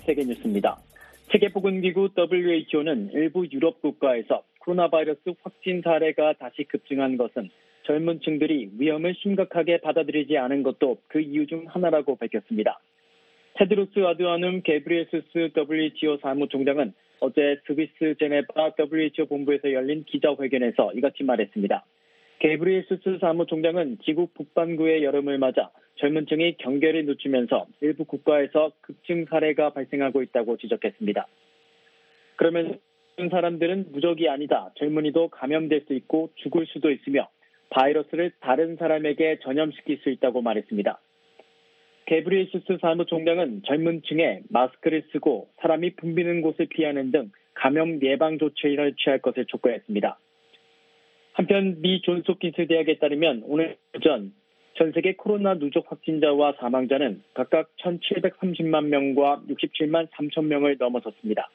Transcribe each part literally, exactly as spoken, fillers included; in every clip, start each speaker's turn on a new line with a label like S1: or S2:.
S1: 세계뉴스입니다. 세계보건기구 더블유에이치오는 일부 유럽 국가에서 코로나 바이러스 확진 사례가 다시 급증한 것은 젊은 층들이 위험을 심각하게 받아들이지 않은 것도 그 이유 중 하나라고 밝혔습니다. 테드로스 아드하눔 게브리에수스 더블유에이치오 사무총장은 어제 스위스 제네바 더블유에이치오 본부에서 열린 기자회견에서 이같이 말했습니다. 게브리에수스 사무총장은 지구 북반구의 여름을 맞아 젊은 층이 경계를 늦추면서 일부 국가에서 급증 사례가 발생하고 있다고 지적했습니다. 그러면 사람들은 무적이 아니다. 젊은이도 감염될 수 있고 죽을 수도 있으며 바이러스를 다른 사람에게 전염시킬 수 있다고 말했습니다. 게브리에수스 사무총장은 젊은 층에 마스크를 쓰고 사람이 붐비는 곳을 피하는 등 감염 예방 조치를 취할 것을 촉구했습니다. 한편 미 존스홉킨스 대학에 따르면 오늘 오전 전 세계 코로나 누적 확진자와 사망자는 각각 천칠백삼십만 명과 육십칠만 삼천 명을 넘어섰습니다.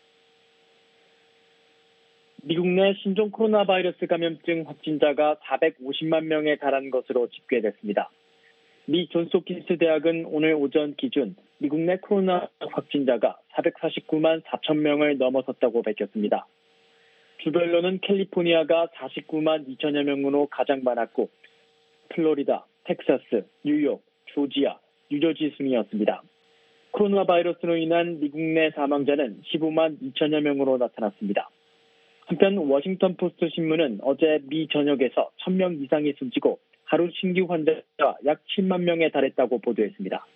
S1: 미국 내 신종 코로나 바이러스 감염증 확진자가 사백오십만 명에 달한 것으로 집계됐습니다. 미 존스홉킨스 대학은 오늘 오전 기준 미국 내 코로나 확진자가 사백사십구만 사천 명을 넘어섰다고 밝혔습니다. 주별로는 캘리포니아가 사십구만 이천여 명으로 가장 많았고 플로리다, 텍사스, 뉴욕, 조지아, 뉴저지 순이었습니다. 코로나 바이러스로 인한 미국 내 사망자는 십오만 이천여 명으로 나타났습니다. 한편 워싱턴 포스트 신문은 어제 미 전역에서 천 명 이상이 숨지고 하루 신규 환자가 약 칠만 명에 달했다고 보도했습니다.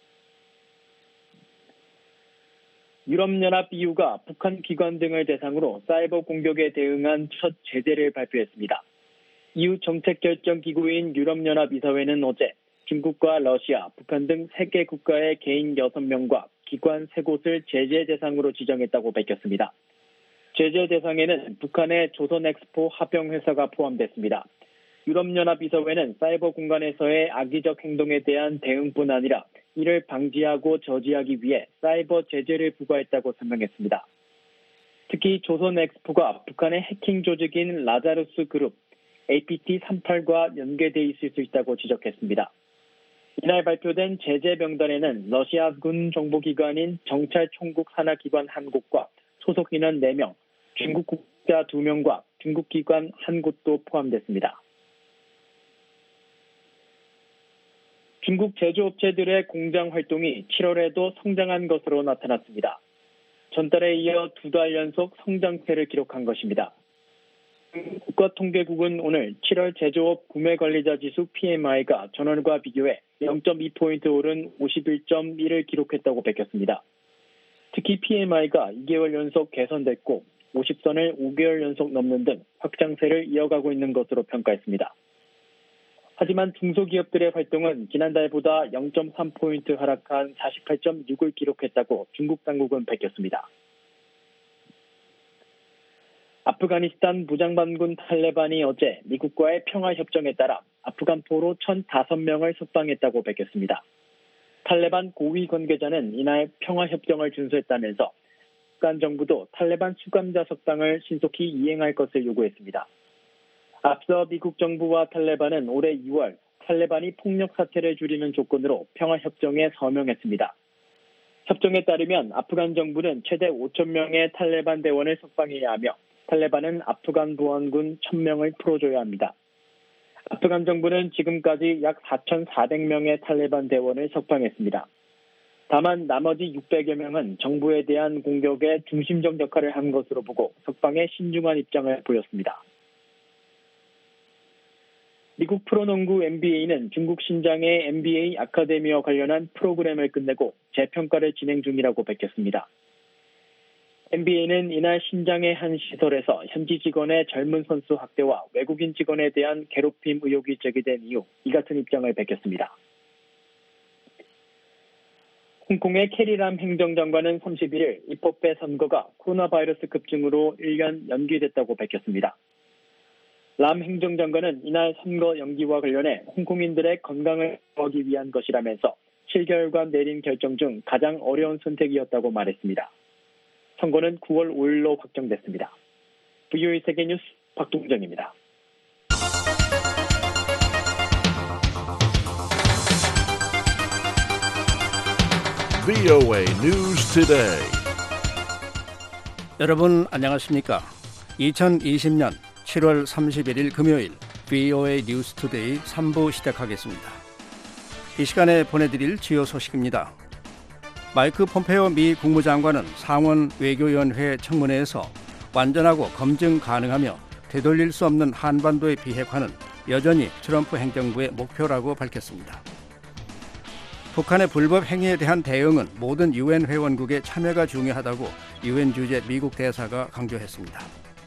S1: 유럽연합 이유가 북한 기관 등을 대상으로 사이버 공격에 대응한 첫 제재를 발표했습니다. 이유 정책결정기구인 유럽연합 이사회는 어제 중국과 러시아, 북한 등 세 개 국가의 개인 여섯 명과 기관 세 곳을 제재 대상으로 지정했다고 밝혔습니다. 제재 대상에는 북한의 조선엑스포 합병회사가 포함됐습니다. 유럽연합 이사회는 사이버 공간에서의 악의적 행동에 대한 대응뿐 아니라 이를 방지하고 저지하기 위해 사이버 제재를 부과했다고 설명했습니다. 특히 조선엑스포가 북한의 해킹 조직인 라자루스 그룹 에이피티 삼십팔과 연계돼 있을 수 있다고 지적했습니다. 이날 발표된 제재 명단에는 러시아군 정보기관인 정찰총국 산하기관 한 곳과 소속 인원 네 명, 중국 국자 두 명과 중국 기관 한 곳도 포함됐습니다. 중국 제조업체들의 공장 활동이 칠월에도 성장한 것으로 나타났습니다. 전달에 이어 두 달 연속 성장세를 기록한 것입니다. 국가통계국은 오늘 칠월 제조업 구매관리자 지수 피엠아이가 전월과 비교해 영 점 이 포인트 오른 오십일 점 일을 기록했다고 밝혔습니다. 특히 피엠아이가 이 개월 연속 개선됐고 오십 선을 오 개월 연속 넘는 등 확장세를 이어가고 있는 것으로 평가했습니다. 하지만 중소기업들의 활동은 지난달보다 영 점 삼 포인트 하락한 사십팔 점 육을 기록했다고 중국 당국은 밝혔습니다. 아프가니스탄 무장반군 탈레반이 어제 미국과의 평화협정에 따라 아프간 포로 천오 명을 석방했다고 밝혔습니다. 탈레반 고위 관계자는 이날 평화협정을 준수했다면서 아프간 정부도 탈레반 수감자 석방을 신속히 이행할 것을 요구했습니다. 앞서 미국 정부와 탈레반은 올해 이월 탈레반이 폭력 사태를 줄이는 조건으로 평화협정에 서명했습니다. 협정에 따르면 아프간 정부는 최대 오천 명의 탈레반 대원을 석방해야 하며 탈레반은 아프간 보안군 천 명을 풀어줘야 합니다. 아프간 정부는 지금까지 약 사천사백 명의 탈레반 대원을 석방했습니다. 다만 나머지 육백여 명은 정부에 대한 공격에 중심적 역할을 한 것으로 보고 석방에 신중한 입장을 보였습니다. 미국 프로농구 엔비에이는 중국 신장의 엔비에이 아카데미와 관련한 프로그램을 끝내고 재평가를 진행 중이라고 밝혔습니다. 엔비에이는 이날 신장의 한 시설에서 현지 직원의 젊은 선수 학대와 외국인 직원에 대한 괴롭힘 의혹이 제기된 이후 이 같은 입장을 밝혔습니다. 홍콩의 캐리람 행정장관은 삼십일일 입법회 선거가 코로나 바이러스 급증으로 일 년 연기됐다고 밝혔습니다. 람 행정장관은 이날 선거 연기와 관련해 홍콩인들의 건강을 보호하기 위한 것이라면서 칠 개월간 내린 결정 중 가장 어려운 선택이었다고 말했습니다. 선거는 구월 오일로 확정됐습니다. 브이오에이 세계뉴스 박동정입니다.
S2: 브이오에이 News Today.
S3: 여러분 안녕하십니까? 이천이십 년 칠월 삼십일일 금요일 브이오에이 뉴스 투데이 삼 부 시작하겠습니다. 이 시간에 보내드릴 주요 소식입니다. 마이크 폼페오 미 국무장관은 상원 외교위원회 청문회에서 완전하고 검증 가능하며 되돌릴 수 없는 한반도의 비핵화는 여전히 트럼프 행정부의 목표라고 밝혔습니다. 북한의 불법 행위에 대한 대응은 모든 유엔 회원국의 참여가 중요하다고 유엔 주재 미국 대사가 강조했습니다.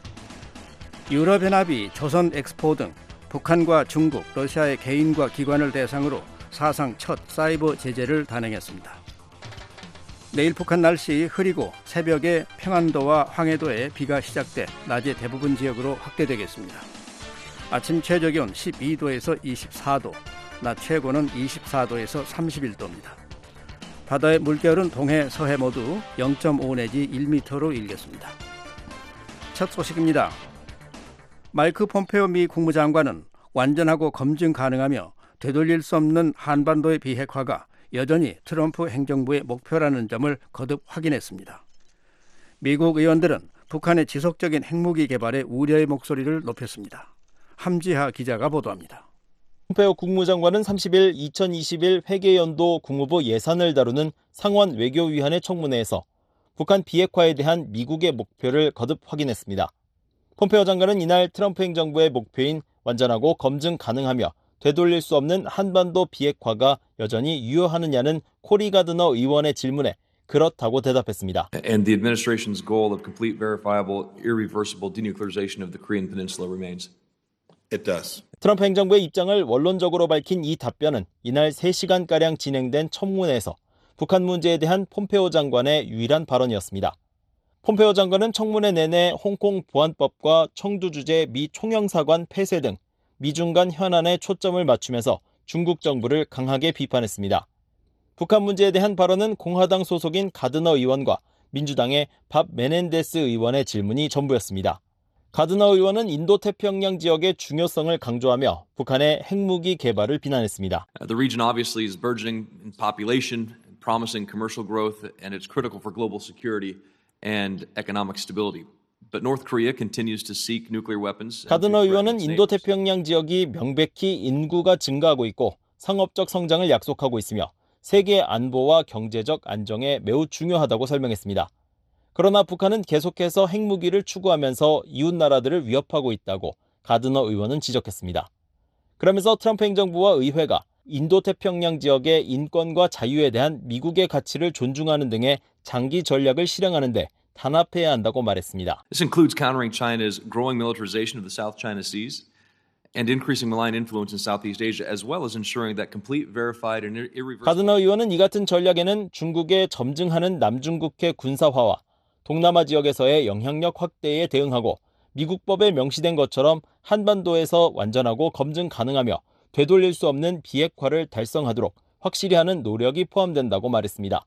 S3: 유럽연합이 조선 엑스포 등 북한과 중국, 러시아의 개인과 기관을 대상으로 사상 첫 사이버 제재를 단행했습니다. 내일 북한 날씨 흐리고 새벽에 평안도와 황해도에 비가 시작돼 낮에 대부분 지역으로 확대되겠습니다. 아침 최저기온 십이 도에서 이십사 도, 낮 최고는 이십사 도에서 삼십일 도입니다. 바다의 물결은 동해, 서해 모두 영 점 오 내지 일 미터로 일겠습니다. 첫 소식입니다. 마이크 폼페오 미 국무장관은 완전하고 검증 가능하며 되돌릴 수 없는 한반도의 비핵화가 여전히 트럼프 행정부의 목표라는 점을 거듭 확인했습니다. 미국 의원들은 북한의 지속적인 핵무기 개발에 우려의 목소리를 높였습니다. 함지하 기자가 보도합니다.
S4: 폼페오 국무장관은 삼십일 이천이십일 회계연도 국무부 예산을 다루는 상원 외교위원회 청문회에서 북한 비핵화에 대한 미국의 목표를 거듭 확인했습니다. 폼페오 장관은 이날 트럼프 행정부의 목표인 완전하고 검증 가능하며 되돌릴 수 없는 한반도 비핵화가 여전히 유효하느냐는 코리 가드너 의원의 질문에 그렇다고 대답했습니다.
S5: And the administration's goal of complete, verifiable, irreversible denuclearization of the Korean Peninsula remains.
S6: It does.
S4: 트럼프 행정부의 입장을 원론적으로 밝힌 이 답변은 이날 세 시간가량 진행된 청문회에서 북한 문제에 대한 폼페오 장관의 유일한 발언이었습니다. 폼페오 장관은 청문회 내내 홍콩 보안법과 청두 주재 미 총영사관 폐쇄 등 미중 간 현안에 초점을 맞추면서 중국 정부를 강하게 비판했습니다. 북한 문제에 대한 발언은 공화당 소속인 가드너 의원과 민주당의 밥 메넨데스 의원의 질문이 전부였습니다. 가드너 의원은 인도태평양 지역의 중요성을 강조하며 북한의 핵무기 개발을 비난했습니다.
S5: The region obviously is burgeoning in population, promising commercial growth, and it's critical for global security and economic stability. But North Korea continues to seek nuclear weapons.
S4: 가드너 의원은 인도태평양 지역이 명백히 인구가 증가하고 있고 상업적 성장을 약속하고 있으며 세계 안보와 경제적 안정에 매우 중요하다고 설명했습니다. 그러나 북한은 계속해서 핵무기를 추구하면서 이웃 나라들을 위협하고 있다고 가드너 의원은 지적했습니다. 그러면서 트럼프 행정부와 의회가 인도태평양 지역의 인권과 자유에 대한 미국의 가치를 존중하는 등의 장기 전략을 실행하는 데 단합해야 한다고 말했습니다.
S5: This includes countering China's growing militarization of the South China Seas and increasing malign influence in Southeast Asia, as well as ensuring that complete, verified, and irreversible.
S4: 가드너 의원은 이 같은 전략에는 중국의 점증하는 남중국해 군사화와 동남아 지역에서의 영향력 확대에 대응하고 미국법에 명시된 것처럼 한반도에서 완전하고 검증 가능하며 되돌릴 수 없는 비핵화를 달성하도록 확실히 하는 노력이 포함된다고 말했습니다.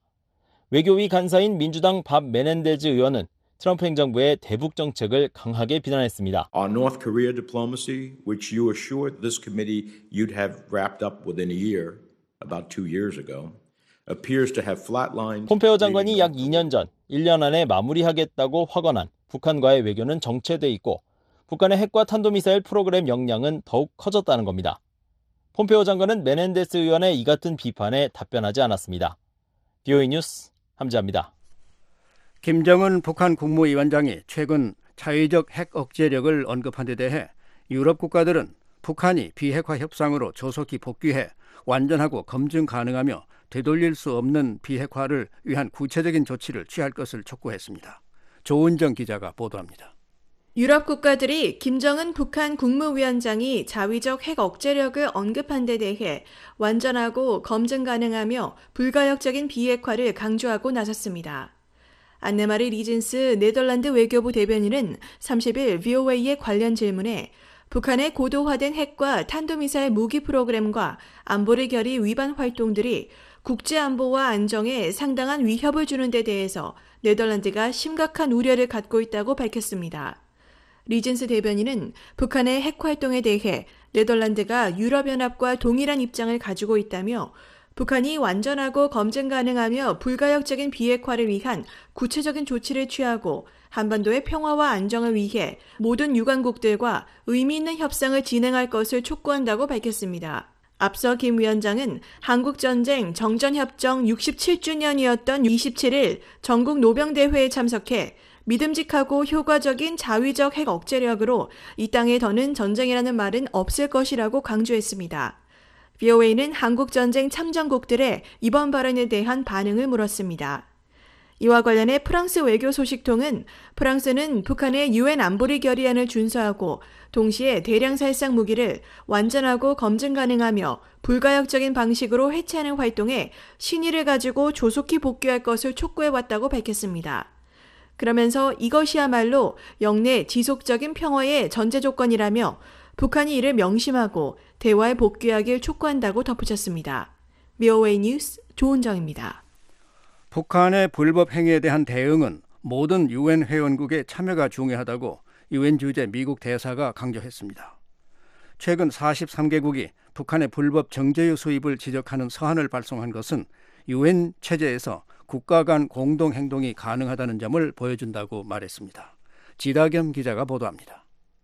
S4: 외교위 간사인 민주당 밥 메넨데즈 의원은 트럼프 행정부의 대북 정책을 강하게 비난했습니다.
S6: Our North Korea diplomacy, which you assured this committee you'd have wrapped up within a year, about two years ago, appears to have flatlined.
S4: 폼페오 장관이 약 이 년 전 일 년 안에 마무리하겠다고 확언한 북한과의 외교는 정체돼 있고 북한의 핵과 탄도미사일 프로그램 역량은 더욱 커졌다는 겁니다. 폼페오 장관은 메넨데스 의원의 이 같은 비판에 답변하지 않았습니다. 브이오에이 뉴스 함지아입니다.
S3: 김정은 북한 국무위원장이 최근 자위적 핵 억제력을 언급한 데 대해 유럽 국가들은 북한이 비핵화 협상으로 조속히 복귀해 완전하고 검증 가능하며 되돌릴 수 없는 비핵화를 위한 구체적인 조치를 취할 것을 촉구했습니다. 조은정 기자가 보도합니다.
S7: 유럽 국가들이 김정은 북한 국무위원장이 자위적 핵 억제력을 언급한 데 대해 완전하고 검증 가능하며 불가역적인 비핵화를 강조하고 나섰습니다. 안네마리 리진스 네덜란드 외교부 대변인은 삼십일 브이오에이의 관련 질문에 북한의 고도화된 핵과 탄도미사일 무기 프로그램과 안보리 결의 위반 활동들이 국제안보와 안정에 상당한 위협을 주는 데 대해서 네덜란드가 심각한 우려를 갖고 있다고 밝혔습니다. 리젠스 대변인은 북한의 핵 활동에 대해 네덜란드가 유럽연합과 동일한 입장을 가지고 있다며 북한이 완전하고 검증 가능하며 불가역적인 비핵화를 위한 구체적인 조치를 취하고 한반도의 평화와 안정을 위해 모든 유관국들과 의미 있는 협상을 진행할 것을 촉구한다고 밝혔습니다. 앞서 김 위원장은 한국전쟁 정전협정 육십칠 주년이었던 이십칠 일 전국 노병대회에 참석해 믿음직하고 효과적인 자위적 핵 억제력으로 이 땅에 더는 전쟁이라는 말은 없을 것이라고 강조했습니다. 브이오에이는 한국전쟁 참전국들의 이번 발언에 대한 반응을 물었습니다. 이와 관련해 프랑스 외교 소식통은 프랑스는 북한의 유엔 안보리 결의안을 준수하고 동시에 대량 살상 무기를 완전하고 검증 가능하며 불가역적인 방식으로 해체하는 활동에 신의를 가지고 조속히 복귀할 것을 촉구해왔다고 밝혔습니다. 그러면서 이것이야말로 영내 지속적인 평화의 전제 조건이라며 북한이 이를 명심하고 대화에 복귀하길 촉구한다고 덧붙였습니다. 브이오에이 뉴스 조은정입니다.
S3: 북한의 불법 행위에 대한 대응은 모든 유엔 회원국의 참여가 중요하다고 유엔 주재 미국 대사가 강조했습니다. 최근 사십삼 개국이 북한의 불법 정제유 수입을 지적하는 서한을 발송한 것은 유엔 체제에서 국가 간 공동 행동이 가능하다는 점을 보여준다고 말했습니다. 지다겸 기자가 보도합니다.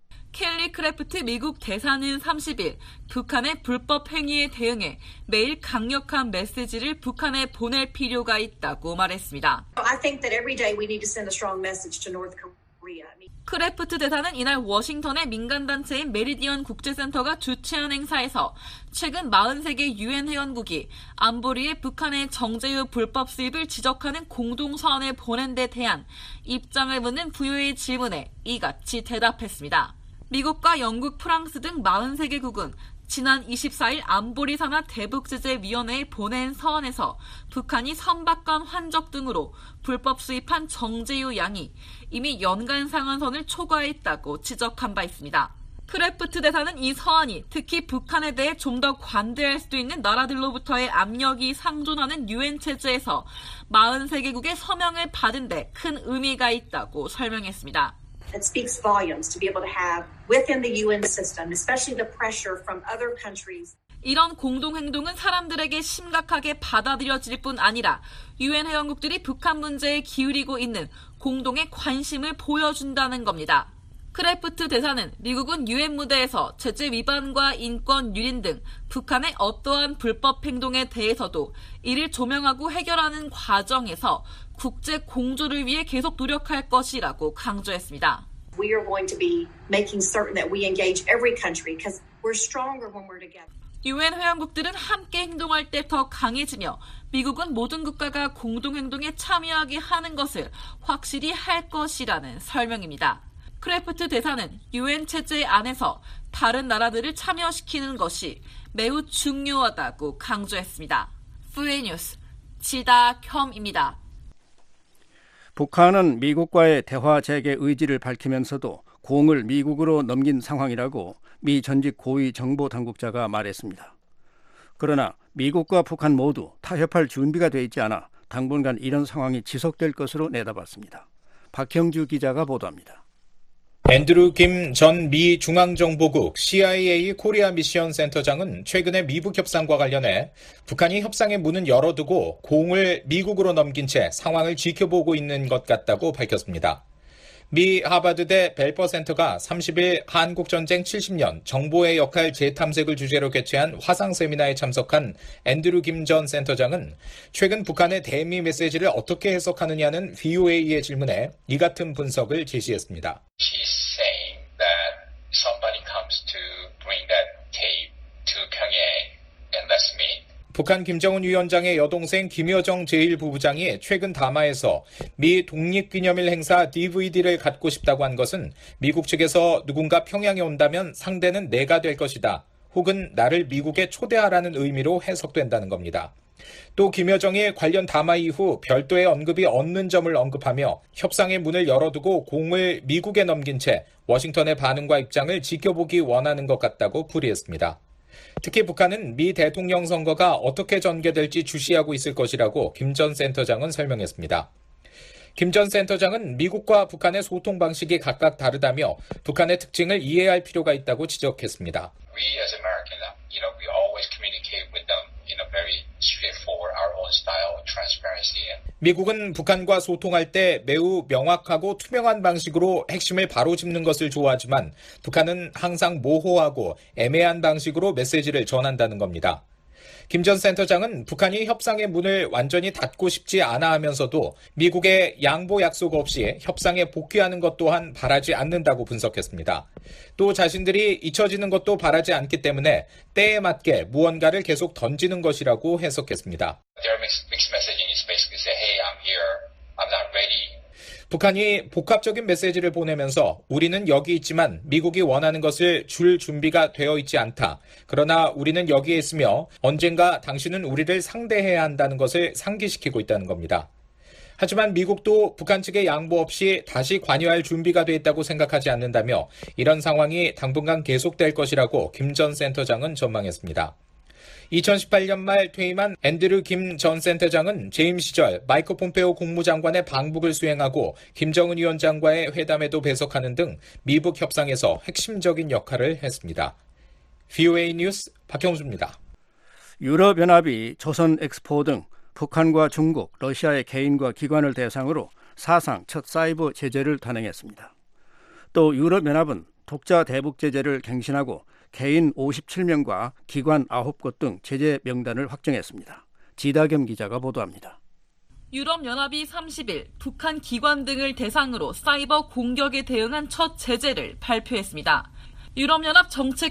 S8: 켈리 크래프트 미국 대사는 삼십 일 북한의 불법 행위에 대응해 매일 강력한 메시지를 북한에 보낼 필요가 있다고 말했습니다.
S9: I think that every day we need to send a strong message to North Korea.
S8: 크래프트 대사는 이날 워싱턴의 민간단체인 메리디언 국제센터가 주최한 행사에서 최근 사십삼 개 유엔 회원국이 안보리에 북한의 정제유 불법 수입을 지적하는 공동서한을 보낸 데 대한 입장을 묻는 브이오에이 질문에 이같이 대답했습니다. 미국과 영국, 프랑스 등 사십삼 개국은 지난 이십사 일 안보리 산하 대북제재위원회에 보낸 서한에서 북한이 선박간 환적 등으로 불법 수입한 정제유 양이 이미 연간 상한선을 초과했다고 지적한 바 있습니다. 크래프트 대사는 이 서한이 특히 북한에 대해 좀 더 관대할 수도 있는 나라들로부터의 압력이 상존하는 유엔 체제에서 사십삼 개국의 서명을 받은 데 큰 의미가 있다고 설명했습니다.
S9: It speaks volumes to be able to have within the 유엔 system, especially the pressure from other countries.
S8: 이런 공동행동은 사람들에게 심각하게 받아들여질 뿐 아니라 유엔 회원국들이 북한 문제에 기울이고 있는 공동의 관심을 보여준다는 겁니다. 크래프트 대사는 미국은 유엔 무대에서 제재 위반과 인권 유린 등 북한의 어떠한 불법 행동에 대해서도 이를 조명하고 해결하는 과정에서 국제 공조를 위해 계속 노력할 것이라고 강조했습니다.
S9: We are going to be making certain that we engage every country because we're stronger when we're together.
S8: 유엔 회원국들은 함께 행동할 때 더 강해지며 미국은 모든 국가가 공동행동에 참여하게 하는 것을 확실히 할 것이라는 설명입니다. 크래프트 대사는 유엔 체제 안에서 다른 나라들을 참여시키는 것이 매우 중요하다고 강조했습니다. 브이오에이 뉴스 지다겸입니다.
S3: 북한은 미국과의 대화 재개 의지를 밝히면서도 공을 미국으로 넘긴 상황이라고 미 전직 고위 정보 당국자가 말했습니다. 그러나 미국과 북한 모두 타협할 준비가 돼 있지 않아 당분간 이런 상황이 지속될 것으로 내다봤습니다. 박형주 기자가 보도합니다.
S10: 앤드루 김 전 미 중앙정보국 씨아이에이 코리아 미션 센터장은 최근에 미북 협상과 관련해 북한이 협상의 문은 열어두고 공을 미국으로 넘긴 채 상황을 지켜보고 있는 것 같다고 밝혔습니다. 미 하버드대 벨퍼 센터가 삼십 일 한국전쟁 칠십 년 정보의 역할 재탐색을 주제로 개최한 화상 세미나에 참석한 앤드루 김 전 센터장은 최근 북한의 대미 메시지를 어떻게 해석하느냐는 브이오에이의 질문에 이 같은 분석을 제시했습니다.
S11: She's saying that somebody comes to bring that tape to Pyongyang and let's meet.
S10: 북한 김정은 위원장의 여동생 김여정 제일 부부장이 최근 담화에서 미 독립기념일 행사 디브이디를 갖고 싶다고 한 것은 미국 측에서 누군가 평양에 온다면 상대는 내가 될 것이다. 혹은 나를 미국에 초대하라는 의미로 해석된다는 겁니다. 또 김여정이 관련 담화 이후 별도의 언급이 없는 점을 언급하며 협상의 문을 열어두고 공을 미국에 넘긴 채 워싱턴의 반응과 입장을 지켜보기 원하는 것 같다고 풀이했습니다. 특히 북한은 미 대통령 선거가 어떻게 전개될지 주시하고 있을 것이라고 김 전 센터장은 설명했습니다. 김 전 센터장은 미국과 북한의 소통 방식이 각각 다르다며 북한의 특징을 이해할 필요가 있다고 지적했습니다.
S11: We as Americans, you know, we always communicate with them in a very straightforward, our own style of transparency.
S10: 미국은 북한과 소통할 때 매우 명확하고 투명한 방식으로 핵심을 바로짚는 것을 좋아하지만 북한은 항상 모호하고 애매한 방식으로 메시지를 전한다는 겁니다. 김 전 센터장은 북한이 협상의 문을 완전히 닫고 싶지 않아 하면서도 미국의 양보 약속 없이 협상에 복귀하는 것 또한 바라지 않는다고 분석했습니다. 또 자신들이 잊혀지는 것도 바라지 않기 때문에 때에 맞게 무언가를 계속 던지는 것이라고 해석했습니다.
S11: Their mixed, mixed messaging is basically say, hey, I'm here, I'm not ready.
S10: 북한이 복합적인 메시지를 보내면서 우리는 여기 있지만 미국이 원하는 것을 줄 준비가 되어 있지 않다. 그러나 우리는 여기에 있으며 언젠가 당신은 우리를 상대해야 한다는 것을 상기시키고 있다는 겁니다. 하지만 미국도 북한 측의 양보 없이 다시 관여할 준비가 돼 있다고 생각하지 않는다며 이런 상황이 당분간 계속될 것이라고 김 전 센터장은 전망했습니다. 이천십팔 년 말 퇴임한 앤드류 김 전 센터장은 재임 시절 마이크 폼페오 국무장관의 방북을 수행하고 김정은 위원장과의 회담에도 배석하는 등 미북 협상에서 핵심적인 역할을 했습니다. 브이오에이 뉴스 박형수입니다.
S3: 유럽연합이 조선 엑스포 등 북한과 중국, 러시아의 개인과 기관을 대상으로 사상 첫 사이버 제재를 단행했습니다. 또 유럽연합은 독자 대북 제재를 갱신하고 개인 오십칠 명과 기관 아홉 곳 등 제재 명단을 확정했습니다. 지다겸 기자가 보도합니다.
S8: 유럽연합이 삼십 일 북한 기관 등을 대상으로 사이버 공격에 대응한 첫 제재를 발표했습니다. 유럽연합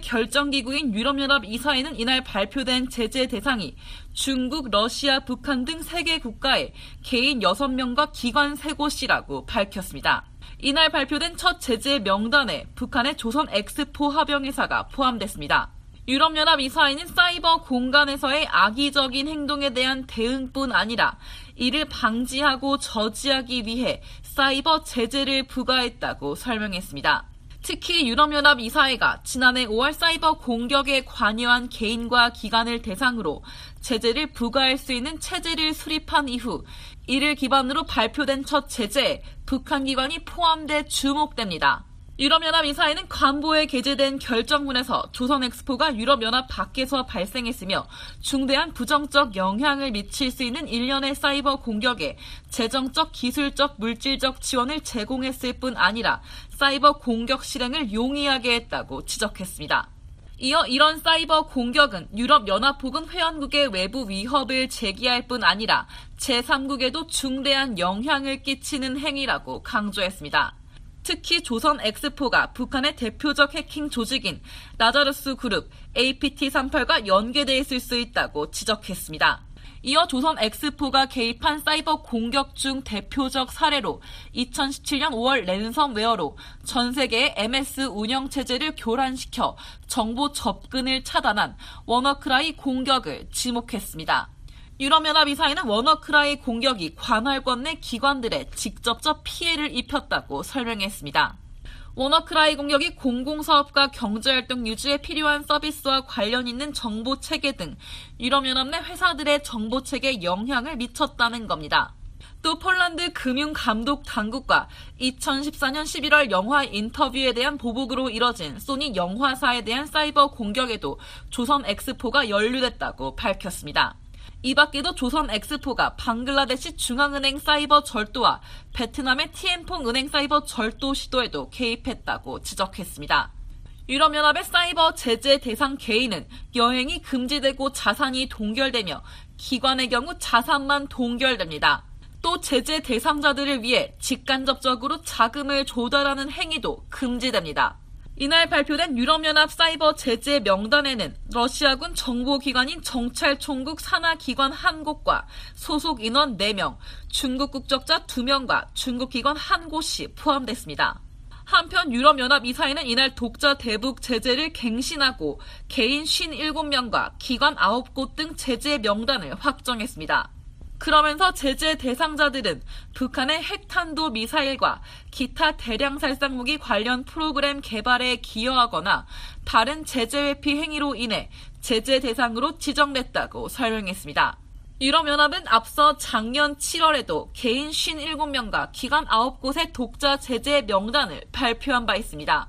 S8: 정책결정기구인 유럽연합 이사회는 이날 발표된 제재 대상이 중국, 러시아, 북한 등 세 개 국가의 개인 여섯 명과 기관 세 곳이라고 밝혔습니다. 이날 발표된 첫 제재 명단에 북한의 조선 엑스포 합영회사가 포함됐습니다. 유럽연합 이사회는 사이버 공간에서의 악의적인 행동에 대한 대응뿐 아니라 이를 방지하고 저지하기 위해 사이버 제재를 부과했다고 설명했습니다. 특히 유럽연합 이사회가 지난해 오월 사이버 공격에 관여한 개인과 기관을 대상으로 제재를 부과할 수 있는 체제를 수립한 이후 이를 기반으로 발표된 첫 제재에 북한 기관이 포함돼 주목됩니다. 유럽연합 이사회는 관보에 게재된 결정문에서 조선 엑스포가 유럽연합 밖에서 발생했으며 중대한 부정적 영향을 미칠 수 있는 일련의 사이버 공격에 재정적, 기술적, 물질적 지원을 제공했을 뿐 아니라 사이버 공격 실행을 용이하게 했다고 지적했습니다. 이어 이런 사이버 공격은 유럽연합 혹은 회원국의 외부 위협을 제기할 뿐 아니라 제삼국에도 중대한 영향을 끼치는 행위라고 강조했습니다. 특히 조선 엑스포가 북한의 대표적 해킹 조직인 라자루스 그룹 에이피티 삼십팔과 연계돼 있을 수 있다고 지적했습니다. 이어 조선 엑스포가 개입한 사이버 공격 중 대표적 사례로 이천십칠 년 오월 랜섬웨어로 전 세계의 엠에스 운영체제를 교란시켜 정보 접근을 차단한 워너크라이 공격을 지목했습니다. 유럽연합 이사회는 워너크라이 공격이 관할권 내 기관들에 직접적 피해를 입혔다고 설명했습니다. 워너크라이 공격이 공공사업과 경제활동 유지에 필요한 서비스와 관련 있는 정보체계 등 유럽연합 내 회사들의 정보체계에 영향을 미쳤다는 겁니다. 또 폴란드 금융감독당국과 이천십사 년 십일월 영화 인터뷰에 대한 보복으로 이뤄진 소니 영화사에 대한 사이버 공격에도 조선 엑스포가 연루됐다고 밝혔습니다. 이 밖에도 조선 엑스포가 방글라데시 중앙은행 사이버 절도와 베트남의 티엠퐁 은행 사이버 절도 시도에도 개입했다고 지적했습니다. 유럽연합의 사이버 제재 대상 개인은 여행이 금지되고 자산이 동결되며 기관의 경우 자산만 동결됩니다. 또 제재 대상자들을 위해 직간접적으로 자금을 조달하는 행위도 금지됩니다. 이날 발표된 유럽연합 사이버 제재 명단에는 러시아군 정보기관인 정찰총국 산하기관 한 곳과 소속 인원 네 명, 중국 국적자 두 명과 중국기관 한 곳이 포함됐습니다. 한편 유럽연합 이사회는 이날 독자 대북 제재를 갱신하고 개인 오십칠 명과 기관 아홉 곳 등 제재 명단을 확정했습니다. 그러면서 제재 대상자들은 북한의 핵탄도 미사일과 기타 대량 살상무기 관련 프로그램 개발에 기여하거나 다른 제재 회피 행위로 인해 제재 대상으로 지정됐다고 설명했습니다. 유럽연합은 앞서 작년 칠월에도 개인 오십칠 명과 기관 아홉 곳의 독자 제재 명단을 발표한 바 있습니다.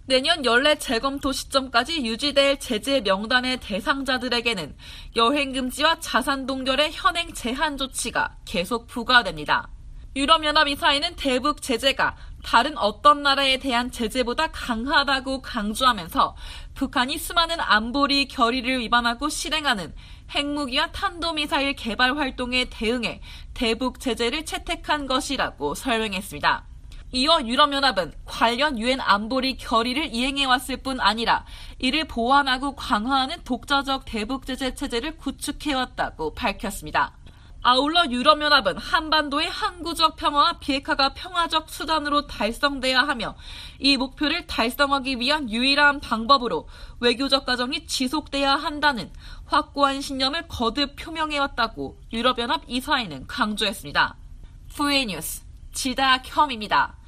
S8: 내년 연례 재검토 시점까지 유지될 제재 명단의 대상자들에게는 여행금지와 자산 동결의 현행 제한 조치가 계속 부과됩니다. 유럽연합 이사회는 대북 제재가 다른 어떤 나라에 대한 제재보다 강하다고 강조하면서 북한이 수많은 안보리 결의를 위반하고 실행하는 핵무기와 탄도미사일 개발 활동에 대응해 대북 제재를 채택한 것이라고 설명했습니다. 이어 유럽연합은 관련 유엔 안보리 결의를 이행해왔을 뿐 아니라 이를 보완하고 강화하는 독자적 대북 제재 체제를 구축해왔다고 밝혔습니다. 아울러 유럽연합은 한반도의 항구적 평화와 비핵화가 평화적 수단으로 달성돼야 하며 이 목표를 달성하기 위한 유일한 방법으로 외교적 과정이 지속돼야 한다는 확고한 신념을 거듭 표명해왔다고 유럽연합 이사회는 강조했습니다. 에프에이 뉴스 지다혐입니다.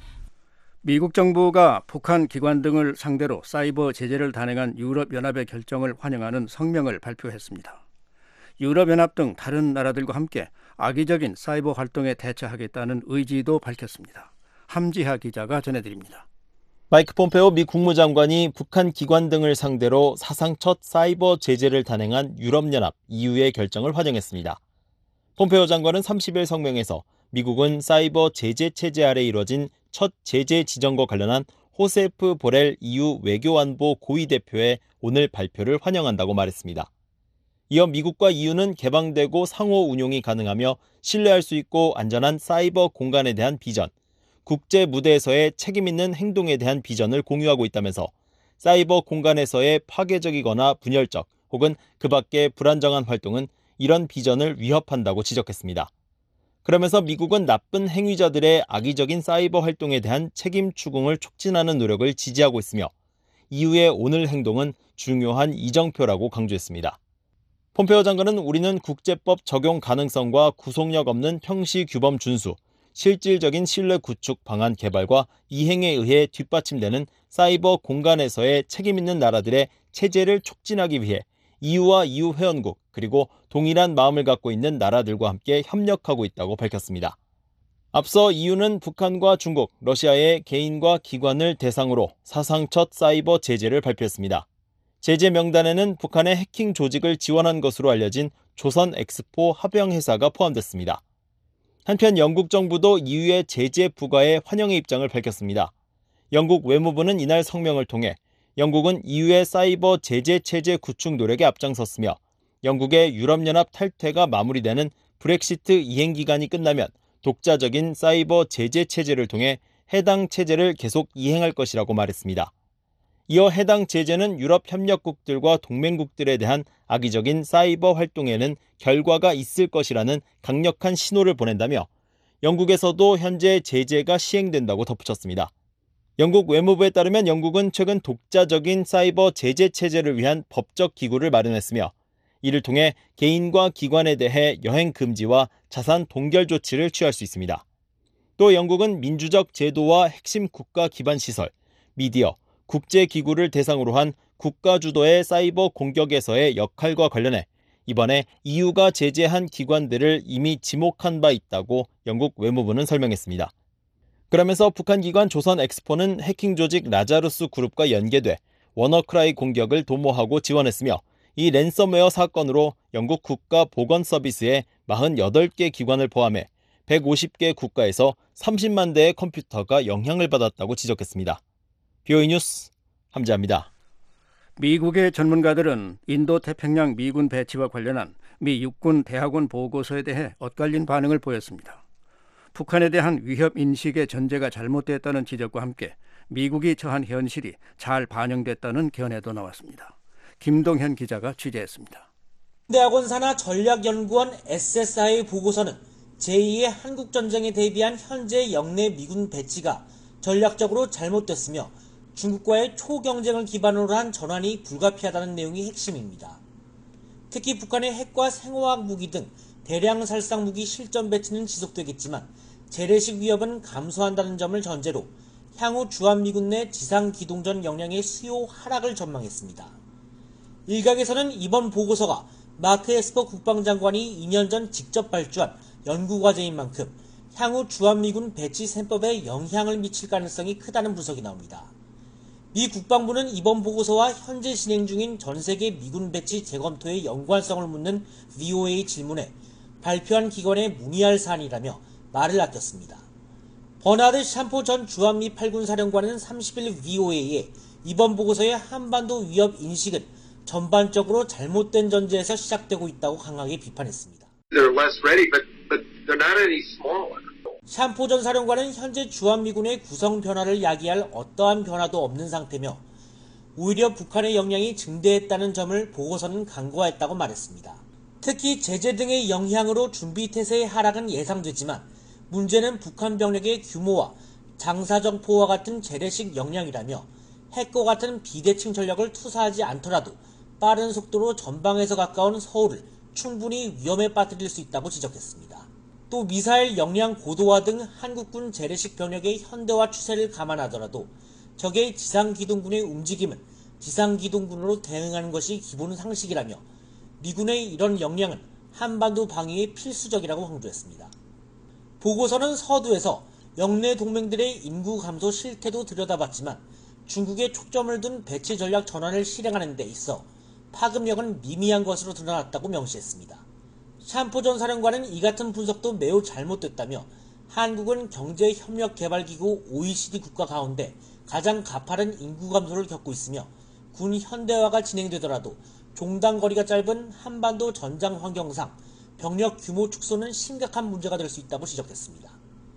S3: 미국 정부가 북한 기관 등을 상대로 사이버 제재를 단행한 유럽연합의 결정을 환영하는 성명을 발표했습니다. 유럽연합 등 다른 나라들과 함께 악의적인 사이버 활동에 대처하겠다는 의지도 밝혔습니다. 함지하 기자가 전해드립니다.
S4: 마이크 폼페오 미 국무장관이 북한 기관 등을 상대로 사상 첫 사이버 제재를 단행한 유럽연합 이유의 결정을 환영했습니다. 폼페오 장관은 삼십 일 성명에서 미국은 사이버 제재 체제 아래 이뤄진 첫 제재 지정과 관련한 호세프 보렐 이유 외교안보 고위 대표의 오늘 발표를 환영한다고 말했습니다. 이어 미국과 이유는 개방되고 상호 운용이 가능하며 신뢰할 수 있고 안전한 사이버 공간에 대한 비전, 국제 무대에서의 책임 있는 행동에 대한 비전을 공유하고 있다면서 사이버 공간에서의 파괴적이거나 분열적 혹은 그 밖의 불안정한 활동은 이런 비전을 위협한다고 지적했습니다. 그러면서 미국은 나쁜 행위자들의 악의적인 사이버 활동에 대한 책임 추궁을 촉진하는 노력을 지지하고 있으며 이유의 오늘 행동은 중요한 이정표라고 강조했습니다. 폼페오 장관은 우리는 국제법 적용 가능성과 구속력 없는 평시 규범 준수, 실질적인 신뢰 구축 방안 개발과 이행에 의해 뒷받침되는 사이버 공간에서의 책임 있는 나라들의 체제를 촉진하기 위해 이유와 이유 회원국 그리고 동일한 마음을 갖고 있는 나라들과 함께 협력하고 있다고 밝혔습니다. 앞서 이유는 북한과 중국, 러시아의 개인과 기관을 대상으로 사상 첫 사이버 제재를 발표했습니다. 제재 명단에는 북한의 해킹 조직을 지원한 것으로 알려진 조선 엑스포 합병회사가 포함됐습니다. 한편 영국 정부도 이유의 제재 부과에 환영의 입장을 밝혔습니다. 영국 외무부는 이날 성명을 통해 영국은 이유의 사이버 제재 체제 구축 노력에 앞장섰으며 영국의 유럽연합 탈퇴가 마무리되는 브렉시트 이행 기간이 끝나면 독자적인 사이버 제재 체제를 통해 해당 체제를 계속 이행할 것이라고 말했습니다. 이어 해당 제재는 유럽 협력국들과 동맹국들에 대한 악의적인 사이버 활동에는 결과가 있을 것이라는 강력한 신호를 보낸다며 영국에서도 현재 제재가 시행된다고 덧붙였습니다. 영국 외무부에 따르면 영국은 최근 독자적인 사이버 제재 체제를 위한 법적 기구를 마련했으며 이를 통해 개인과 기관에 대해 여행 금지와 자산 동결 조치를 취할 수 있습니다. 또 영국은 민주적 제도와 핵심 국가 기반 시설, 미디어, 국제기구를 대상으로 한 국가 주도의 사이버 공격에서의 역할과 관련해 이번에 이유가 제재한 기관들을 이미 지목한 바 있다고 영국 외무부는 설명했습니다. 그러면서 북한 기관 조선 엑스포는 해킹 조직 라자루스 그룹과 연계돼 워너크라이 공격을 도모하고 지원했으며 이 랜섬웨어 사건으로 영국 국가 보건 서비스의 사십팔 개 기관을 포함해 백오십 개 국가에서 삼십만 대의 컴퓨터가 영향을 받았다고 지적했습니다. 비오이 뉴스 함지아입니다.
S3: 미국의 전문가들은 인도태평양 미군 배치와 관련한 미 육군 대학원 보고서에 대해 엇갈린 반응을 보였습니다. 북한에 대한 위협 인식의 전제가 잘못됐다는 지적과 함께 미국이 처한 현실이 잘 반영됐다는 견해도 나왔습니다. 김동현 기자가 취재했습니다.
S12: 대학원 산하 전략연구원 에스에스아이 보고서는 제이의 한국전쟁에 대비한 현재 영내 미군 배치가 전략적으로 잘못됐으며 중국과의 초경쟁을 기반으로 한 전환이 불가피하다는 내용이 핵심입니다. 특히 북한의 핵과 생화학 무기 등 대량 살상 무기 실전 배치는 지속되겠지만 재래식 위협은 감소한다는 점을 전제로 향후 주한미군 내 지상기동전 역량의 수요 하락을 전망했습니다. 일각에서는 이번 보고서가 마크 에스퍼 국방장관이 이 년 전 직접 발주한 연구과제인 만큼 향후 주한미군 배치 셈법에 영향을 미칠 가능성이 크다는 분석이 나옵니다. 미 국방부는 이번 보고서와 현재 진행 중인 전 세계 미군 배치 재검토의 연관성을 묻는 브이오에이 질문에 발표한 기관에 문의할 사안이라며 말을 아꼈습니다. 버나드 샴포 전 주한미 팔군 사령관은 삼십일 브이오에이에 이번 보고서의 한반도 위협 인식은 전반적으로 잘못된 전제에서 시작되고 있다고 강하게 비판했습니다.
S13: They're less ready, but, but they're not any smaller.
S12: 샴포 전 사령관은 현재 주한미군의 구성 변화를 야기할 어떠한 변화도 없는 상태며 오히려 북한의 역량이 증대했다는 점을 보고서는 간과했다고 말했습니다. 특히 제재 등의 영향으로 준비태세의 하락은 예상되지만 문제는 북한 병력의 규모와 장사정포와 같은 재래식 역량이라며 핵과 같은 비대칭 전력을 투사하지 않더라도 빠른 속도로 전방에서 가까운 서울을 충분히 위험에 빠뜨릴 수 있다고 지적했습니다. 또 미사일 역량 고도화 등 한국군 재래식 병력의 현대화 추세를 감안하더라도 적의 지상기동군의 움직임은 지상기동군으로 대응하는 것이 기본 상식이라며 미군의 이런 역량은 한반도 방위에 필수적이라고 강조했습니다. 보고서는 서두에서 영내 동맹들의 인구 감소 실태도 들여다봤지만 중국에 초점을 둔 배치 전략 전환을 실행하는 데 있어 파급력은 미미한 것으로 드러났다고 명시했습니다. 샴포 전 사령관은 이 같은 분석도 매우 잘못됐다며 한국은 경제협력개발기구 오이시디 국가 가운데 가장 가파른 인구 감소를 겪고 있으며 군 현대화가 진행되더라도 종당 거리가 짧은 한반도 전장 환경상 병력 규모 축소는 심각한 문제가 될 수 있다고 지적했습니다.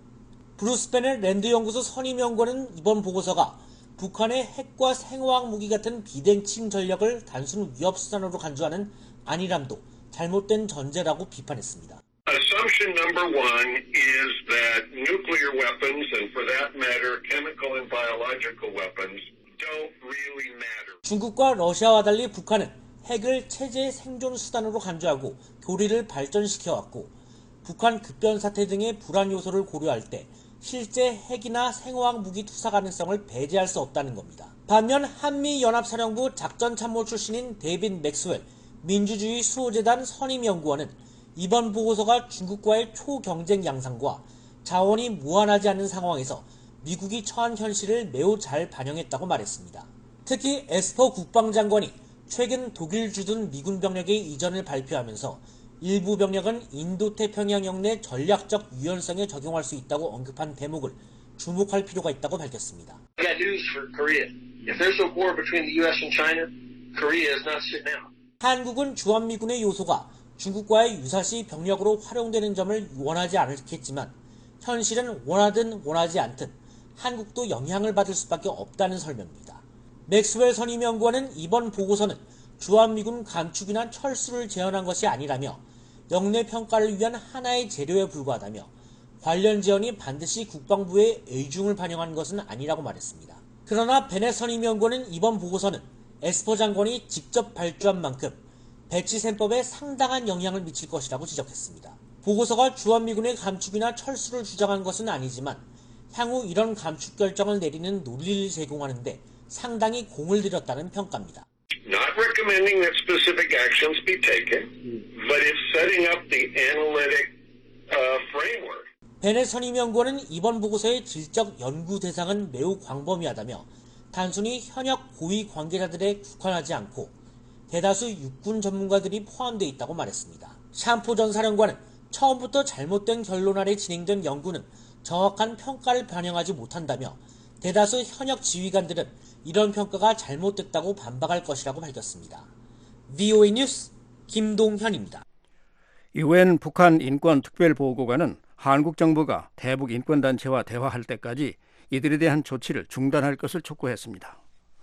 S12: 브루스 베넷 랜드 연구소 선임연구원은 이번 보고서가 북한의 핵과 생화학 무기 같은 비대칭 전력을 단순 위협 수단으로 간주하는 안일함도 잘못된 전제라고 비판했습니다.
S13: Assumption number one is that nuclear weapons, and for that matter, chemical and biological weapons, don't really matter.
S12: 중국과 러시아와 달리 북한은 핵을 체제 생존 수단으로 간주하고 교리를 발전시켜왔고 북한 급변 사태 등의 불안 요소를 고려할 때 실제 핵이나 생화학 무기 투사 가능성을 배제할 수 없다는 겁니다. 반면 한미연합사령부 작전참모 출신인 데이빗 맥스웰 민주주의 수호재단 선임연구원은 이번 보고서가 중국과의 초경쟁 양상과 자원이 무한하지 않는 상황에서 미국이 처한 현실을 매우 잘 반영했다고 말했습니다. 특히 에스퍼 국방장관이 최근 독일 주둔 미군 병력의 이전을 발표하면서 일부 병력은 인도태평양 영내 전략적 유연성에 적용할 수 있다고 언급한 대목을 주목할 필요가 있다고 밝혔습니다.
S13: I got news for Korea. If there's a war between the U S and China, Korea is not sitting out.
S12: 한국은 주한미군의 요소가 중국과의 유사시 병력으로 활용되는 점을 원하지 않겠지만 현실은 원하든 원하지 않든 한국도 영향을 받을 수밖에 없다는 설명입니다. 맥스웰 선임연구원은 이번 보고서는 주한미군 감축이나 철수를 제안한 것이 아니라며 영내 평가를 위한 하나의 재료에 불과하다며 관련 지원이 반드시 국방부의 의중을 반영한 것은 아니라고 말했습니다. 그러나 베넷 선임연구원은 이번 보고서는 에스퍼 장관이 직접 발주한 만큼 배치셈법에 상당한 영향을 미칠 것이라고 지적했습니다. 보고서가 주한미군의 감축이나 철수를 주장한 것은 아니지만 향후 이런 감축 결정을 내리는 논리를 제공하는 데 상당히 공을 들였다는 평가입니다.
S13: Not recommending that specific actions be taken, but it's setting up the analytic uh, framework.
S12: 베넷 선임연구원은 이번 보고서의 질적 연구 대상은 매우 광범위하다며 단순히 현역 고위 관계자들에 국한하지 않고 대다수 육군 전문가들이 포함되어 있다고 말했습니다. 샴포 전 사령관은 처음부터 잘못된 결론 아래 진행된 연구는 정확한 평가를 반영하지 못한다며 대다수 현역 지휘관들은 이런 평가가 잘못됐다고 반박할 것이라고 밝혔습니다. 브이오에이 뉴스 김동현입니다.
S3: 유엔 북한 인권특별보고관은 한국 정부가 대북 인권단체와 대화할 때까지 이들에 대한 조치를 중단할 것을 촉구했습니다.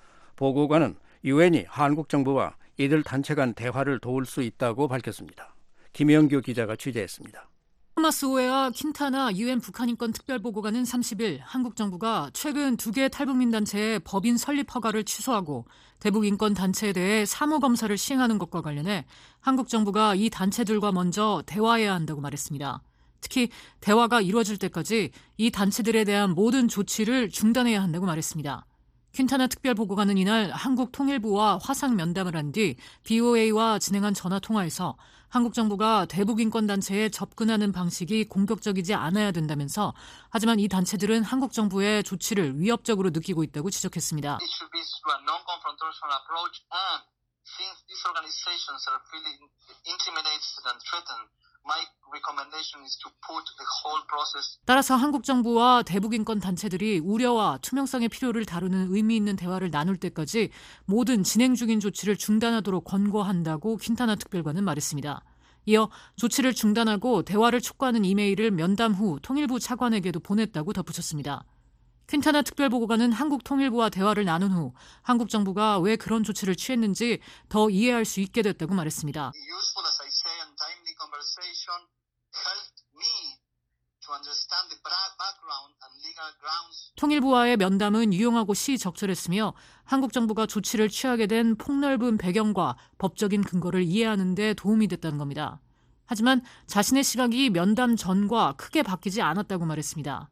S3: 보고관은 유엔이 한국 정부와 이들 단체 간 대화를 도울 수 있다고 밝혔습니다. 김영규 기자가 취재했습니다.
S14: 토마스 오웨와 킨타나 유엔 북한 인권 특별보고관은 삼십일 한국 정부가 최근 두 개 탈북민 단체의 법인 설립 허가를 취소하고 대북 인권 단체에 대해 사무 검사를 시행하는 것과 관련해 한국 정부가 이 단체들과 먼저 대화해야 한다고 말했습니다. 특히 대화가 이루어질 때까지 이 단체들에 대한 모든 조치를 중단해야 한다고 말했습니다. 퀸타나 특별보고관은 이날 한국통일부와 화상 면담을 한 뒤 브이오에이와 진행한 전화통화에서 한국 정부가 대북 인권단체에 접근하는 방식이 공격적이지 않아야 된다면서 하지만 이 단체들은 한국 정부의 조치를 위협적으로 느끼고 있다고 지적했습니다.
S15: It should be through a non-confrontational approach and since these organizations are feeling intimidated and threatened, my recommendation is to put the whole process.
S14: 따라서 한국 정부와 대북 인권 단체들이 우려와 투명성의 필요를 다루는 의미 있는 대화를 나눌 때까지 모든 진행 중인 조치를 중단하도록 권고한다고 퀸타나 특별관은 말했습니다. 이어 조치를 중단하고 대화를 촉구하는 이메일을 면담 후 통일부 차관에게도 보냈다고 덧붙였습니다. 퀸타나 특별보고관은 한국 통일부와 대화를 나눈 후 한국 정부가 왜 그런 조치를 취했는지 더 이해할 수 있게 됐다고 말했습니다.
S15: Useful as I say and timely conversation helped me to understand the background and legal grounds.
S14: 통일부와의 면담은 유용하고 시적절했으며 한국 정부가 조치를 취하게 된 폭넓은 배경과 법적인 근거를 이해하는 데 도움이 됐다는 겁니다. 하지만 자신의 시각이 면담 전과 크게 바뀌지 않았다고 말했습니다.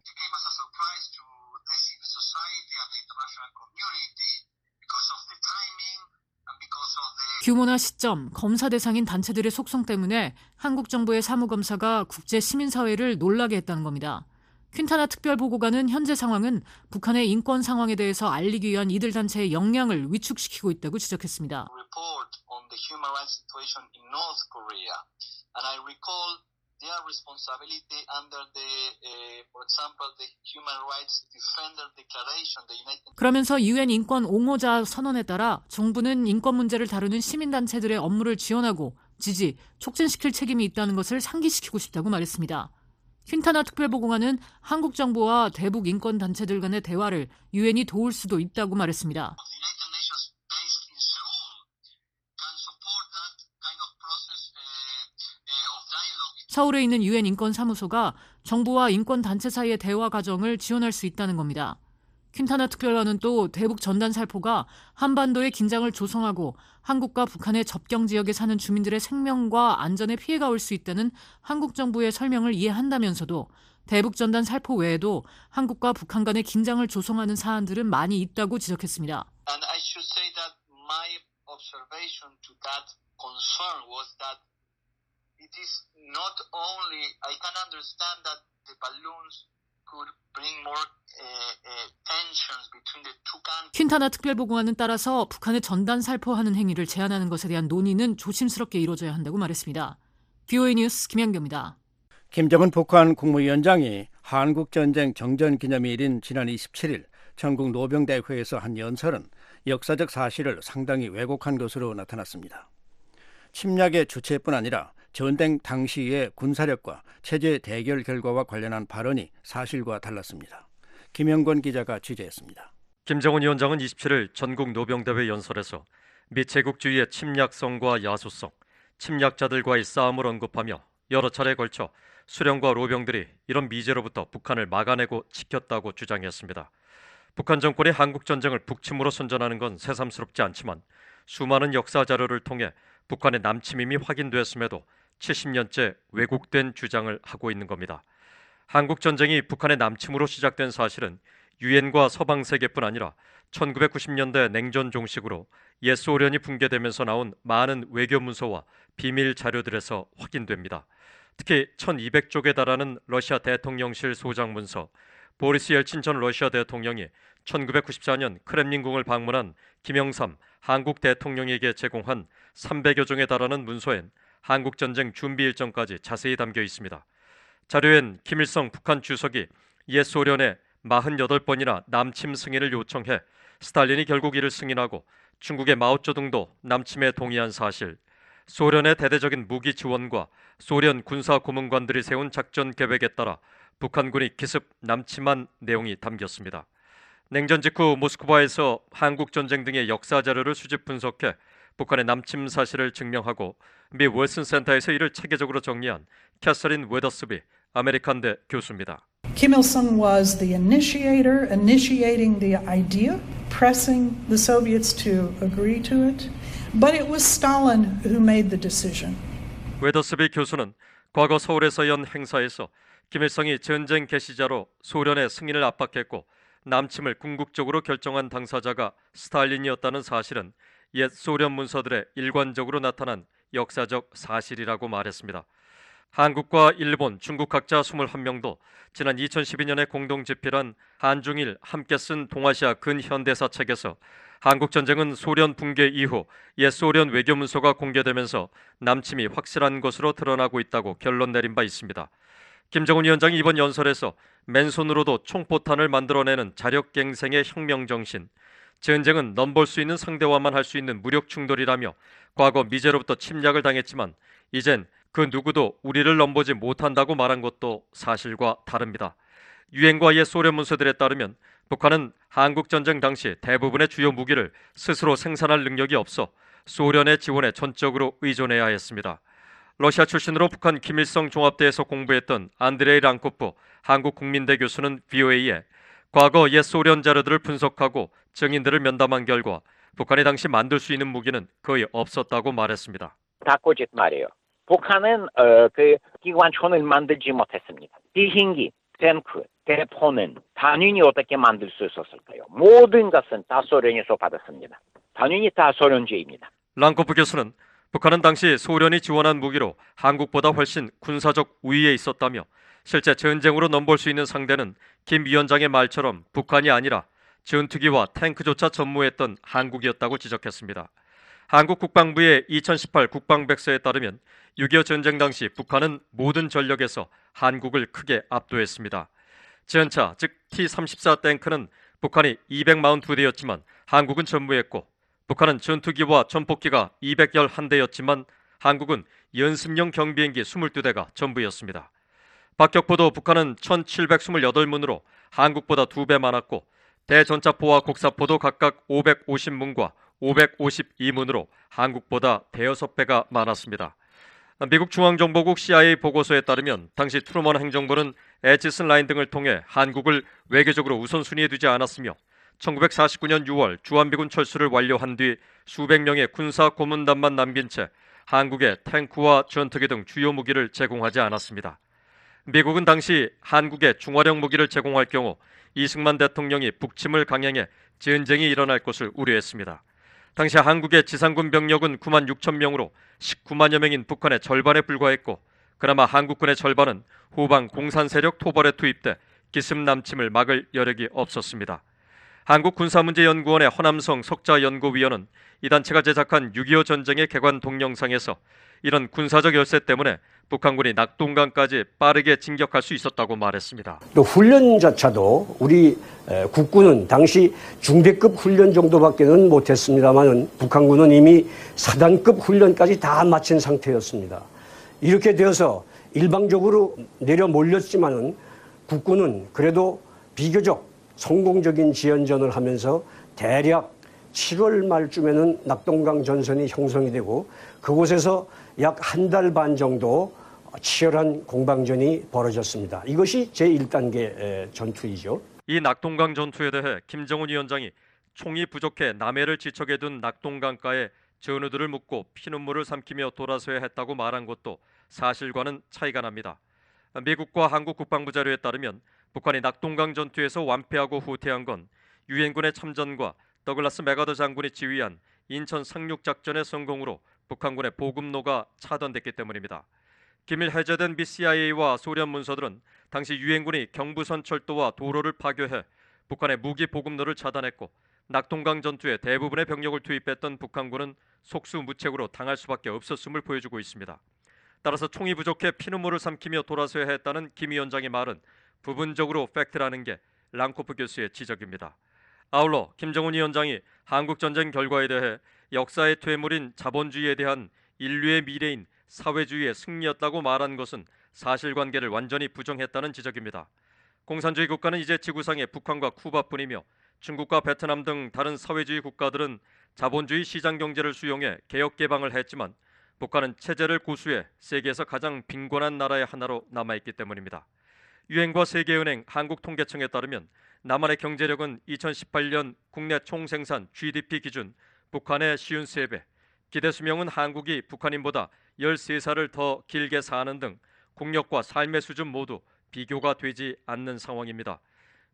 S14: 규모나 시점, 검사 대상인 단체들의 속성 때문에 한국 정부의 사무검사가 국제 시민사회를 놀라게 했다는 겁니다. 퀸타나 특별보고관은 현재 상황은 북한의 인권 상황에 대해서 알리기 위한 이들 단체의 역량을 위축시키고 있다고 지적했습니다.
S15: Report on the human rights situation in North Korea, and I recall their responsibility under the, uh, for example, the Human Rights Defender Declaration, the United.
S14: 그러면서 유엔 인권 옹호자 선언에 따라 정부는 인권 문제를 다루는 시민단체들의 업무를 지원하고 지지, 촉진시킬 책임이 있다는 것을 상기시키고 싶다고 말했습니다. 퀸타나 특별보고관은 한국 정부와 대북 인권 단체들 간의 대화를 유엔이 도울 수도 있다고 말했습니다. 서울에 있는 유엔 인권사무소가 정부와 인권단체 사이의 대화 과정을 지원할 수 있다는 겁니다. 퀸타나 특별관은 또 대북 전단 살포가 한반도의 긴장을 조성하고 한국과 북한의 접경 지역에 사는 주민들의 생명과 안전에 피해가 올 수 있다는 한국 정부의 설명을 이해한다면서도 대북 전단 살포 외에도 한국과 북한 간의 긴장을 조성하는 사안들은 많이 있다고 지적했습니다.
S15: And I should say that my observation to that concern was that it is not only, I can understand that the balloons could bring more uh, uh, tensions between the two countries.
S14: 퀸타나 특별보고관은 따라서 북한의 전단 살포하는 행위를 제한하는 것에 대한 논의는 조심스럽게 이루어져야 한다고 말했습니다. 브이오에이 뉴스 김현규입니다.
S3: 김정은 북한 국무위원장이 한국전쟁 정전기념일인 지난 이십칠일 전국 노병대회에서 한 연설은 역사적 사실을 상당히 왜곡한 것으로 나타났습니다. 침략의 주체뿐 아니라 전쟁 당시의 군사력과 체제 대결 결과와 관련한 발언이 사실과 달랐습니다. 김영권 기자가 취재했습니다.
S16: 김정은 위원장은 이십칠일 전국 노병대회 연설에서 미제국주의의 침략성과 야수성, 침략자들과의 싸움을 언급하며 여러 차례에 걸쳐 수령과 로병들이 이런 미제로부터 북한을 막아내고 지켰다고 주장했습니다. 북한 정권이 한국전쟁을 북침으로 선전하는 건 새삼스럽지 않지만 수많은 역사 자료를 통해 북한의 남침임이 확인됐음에도 칠십 년째 왜곡된 주장을 하고 있는 겁니다. 한국전쟁이 북한의 남침으로 시작된 사실은 유엔과 서방 세계뿐 아니라 천구백구십 년대 냉전 종식으로 옛 소련이 붕괴되면서 나온 많은 외교 문서와 비밀 자료들에서 확인됩니다. 특히 천이백 쪽에 달하는 러시아 대통령실 소장 문서, 보리스 옐친 전 러시아 대통령이 천구백구십사년 크렘린궁을 방문한 김영삼 한국 대통령에게 제공한 삼백여 종에 달하는 문서엔 한국전쟁 준비 일정까지 자세히 담겨 있습니다. 자료엔 김일성 북한 주석이 옛 소련에 사십팔 번이나 남침 승인을 요청해 스탈린이 결국 이를 승인하고 중국의 마오쩌둥도 남침에 동의한 사실, 소련의 대대적인 무기 지원과 소련 군사 고문관들이 세운 작전 계획에 따라 북한군이 기습 남침한 내용이 담겼습니다. 냉전 직후 모스크바에서 한국전쟁 등의 역사 자료를 수집 분석해 북한의 남침 사실을 증명하고 미 윌슨 센터에서 이를 체계적으로 정리한 캐서린 웨더스비 아메리칸대 교수입니다.
S17: Kim Il-sung was the initiator, initiating the idea, pressing the Soviets to agree to it, but it was Stalin who made the decision.
S16: 웨더스비 교수는 과거 서울에서 연 행사에서 김일성이 전쟁 개시자로 소련의 승인을 압박했고 남침을 궁극적으로 결정한 당사자가 스탈린이었다는 사실은 옛 소련 문서들에 일관적으로 나타난 역사적 사실이라고 말했습니다. 한국과 일본, 중국 각자 이십일 명도 지난 이천십이 년에 공동 집필한 한중일 함께 쓴 동아시아 근현대사 책에서 한국전쟁은 소련 붕괴 이후 옛 소련 외교문서가 공개되면서 남침이 확실한 것으로 드러나고 있다고 결론 내린 바 있습니다. 김정은 위원장이 이번 연설에서 맨손으로도 총포탄을 만들어내는 자력갱생의 혁명정신, 전쟁은 넘볼 수 있는 상대와만 할 수 있는 무력 충돌이라며 과거 미제로부터 침략을 당했지만 이젠 그 누구도 우리를 넘보지 못한다고 말한 것도 사실과 다릅니다. 유엔과 옛 소련 문서들에 따르면 북한은 한국전쟁 당시 대부분의 주요 무기를 스스로 생산할 능력이 없어 소련의 지원에 전적으로 의존해야 했습니다. 러시아 출신으로 북한 김일성 종합대에서 공부했던 안드레이 랑코프 한국국민대 교수는 브이오에이에 과거 옛 소련 자료들을 분석하고 증인들을 면담한 결과 북한이 당시 만들 수 있는 무기는 거의 없었다고 말했습니다.
S18: 다 거짓말이에요. 북한은 어, 그 기관총을 만들지 못했습니다. 비행기, 탱크, 대포는 당연히 어떻게 만들 수 있었을까요? 모든 것은 다 소련에서 받았습니다. 당연히 다 소련제입니다.
S16: 랑코프 교수는 북한은 당시 소련이 지원한 무기로 한국보다 훨씬 군사적 우위에 있었다며 실제 전쟁으로 넘볼 수 있는 상대는 김 위원장의 말처럼 북한이 아니라 전투기와 탱크조차 전무했던 한국이었다고 지적했습니다. 한국 국방부의 이천십팔 국방백서에 따르면 육이오 전쟁 당시 북한은 모든 전력에서 한국을 크게 압도했습니다. 전차, 즉 티 삼십사 탱크는 북한이 이백사십이 대였지만 한국은 전무했고 북한은 전투기와 전폭기가 이백십일 대였지만 한국은 연습용 경비행기 이십이 대가 전부였습니다. 박격포도 북한은 천칠백이십팔 문으로 한국보다 두 배 많았고 대전차포와 곡사포도 각각 오백오십 문과 오백오십이 문으로 한국보다 대여섯 배가 많았습니다. 미국 중앙정보국 씨아이에이 보고서에 따르면 당시 트루먼 행정부는 에치슨 라인 등을 통해 한국을 외교적으로 우선순위에 두지 않았으며 천구백사십구 년 유월 주한미군 철수를 완료한 뒤 수백 명의 군사 고문단만 남긴 채 한국에 탱크와 전투기 등 주요 무기를 제공하지 않았습니다. 미국은 당시 한국에 중화력 무기를 제공할 경우 이승만 대통령이 북침을 강행해 전쟁이 일어날 것을 우려했습니다. 당시 한국의 지상군 병력은 구만 육천 명으로 십구만여 명인 북한의 절반에 불과했고 그나마 한국군의 절반은 후방 공산 세력 토벌에 투입돼 기습 남침을 막을 여력이 없었습니다. 한국군사문제연구원의 허남성 석자연구위원은 이 단체가 제작한 육이오 전쟁의 개관 동영상에서 이런 군사적 열세 때문에 북한군이 낙동강까지 빠르게 진격할 수 있었다고 말했습니다.
S19: 또 훈련조차도 우리 국군은 당시 중대급 훈련 정도밖에는 못했습니다만 북한군은 이미 사단급 훈련까지 다 마친 상태였습니다. 이렇게 되어서 일방적으로 내려 몰렸지만은 국군은 그래도 비교적 성공적인 지연전을 하면서 대략 칠월 말쯤에는 낙동강 전선이 형성이 되고 그곳에서 약 한 달 반 정도 치열한 공방전이 벌어졌습니다. 이것이 제일 단계 전투이죠.
S16: 이 낙동강 전투에 대해 김정은 위원장이 총이 부족해 남해를 지척에 둔 낙동강가에 전우들을 묻고 피눈물을 삼키며 돌아서야 했다고 말한 것도 사실과는 차이가 납니다. 미국과 한국 국방부 자료에 따르면 북한이 낙동강 전투에서 완패하고 후퇴한 건 유엔군의 참전과 더글라스 맥아더 장군이 지휘한 인천 상륙작전의 성공으로 북한군의 보급로가 차단됐기 때문입니다. 기밀 해제된 미 씨아이에이와 소련 문서들은 당시 유엔군이 경부선 철도와 도로를 파괴해 북한의 무기 보급로를 차단했고 낙동강 전투에 대부분의 병력을 투입했던 북한군은 속수무책으로 당할 수밖에 없었음을 보여주고 있습니다. 따라서 총이 부족해 피눈물을 삼키며 돌아서야 했다는 김 위원장의 말은 부분적으로 팩트라는 게 랑코프 교수의 지적입니다. 아울러 김정은 위원장이 한국전쟁 결과에 대해 역사의 퇴물인 자본주의에 대한 인류의 미래인 사회주의의 승리였다고 말한 것은 사실관계를 완전히 부정했다는 지적입니다. 공산주의 국가는 이제 지구상의 북한과 쿠바뿐이며 중국과 베트남 등 다른 사회주의 국가들은 자본주의 시장경제를 수용해 개혁개방을 했지만 북한은 체제를 고수해 세계에서 가장 빈곤한 나라의 하나로 남아있기 때문입니다. 유엔과 세계은행, 한국통계청에 따르면 남한의 경제력은 이천십팔 년 국내 총생산 지디피 기준 북한의 오십삼 배, 기대수명은 한국이 북한인보다 열세 살을 더 길게 사는 등 국력과 삶의 수준 모두 비교가 되지 않는 상황입니다.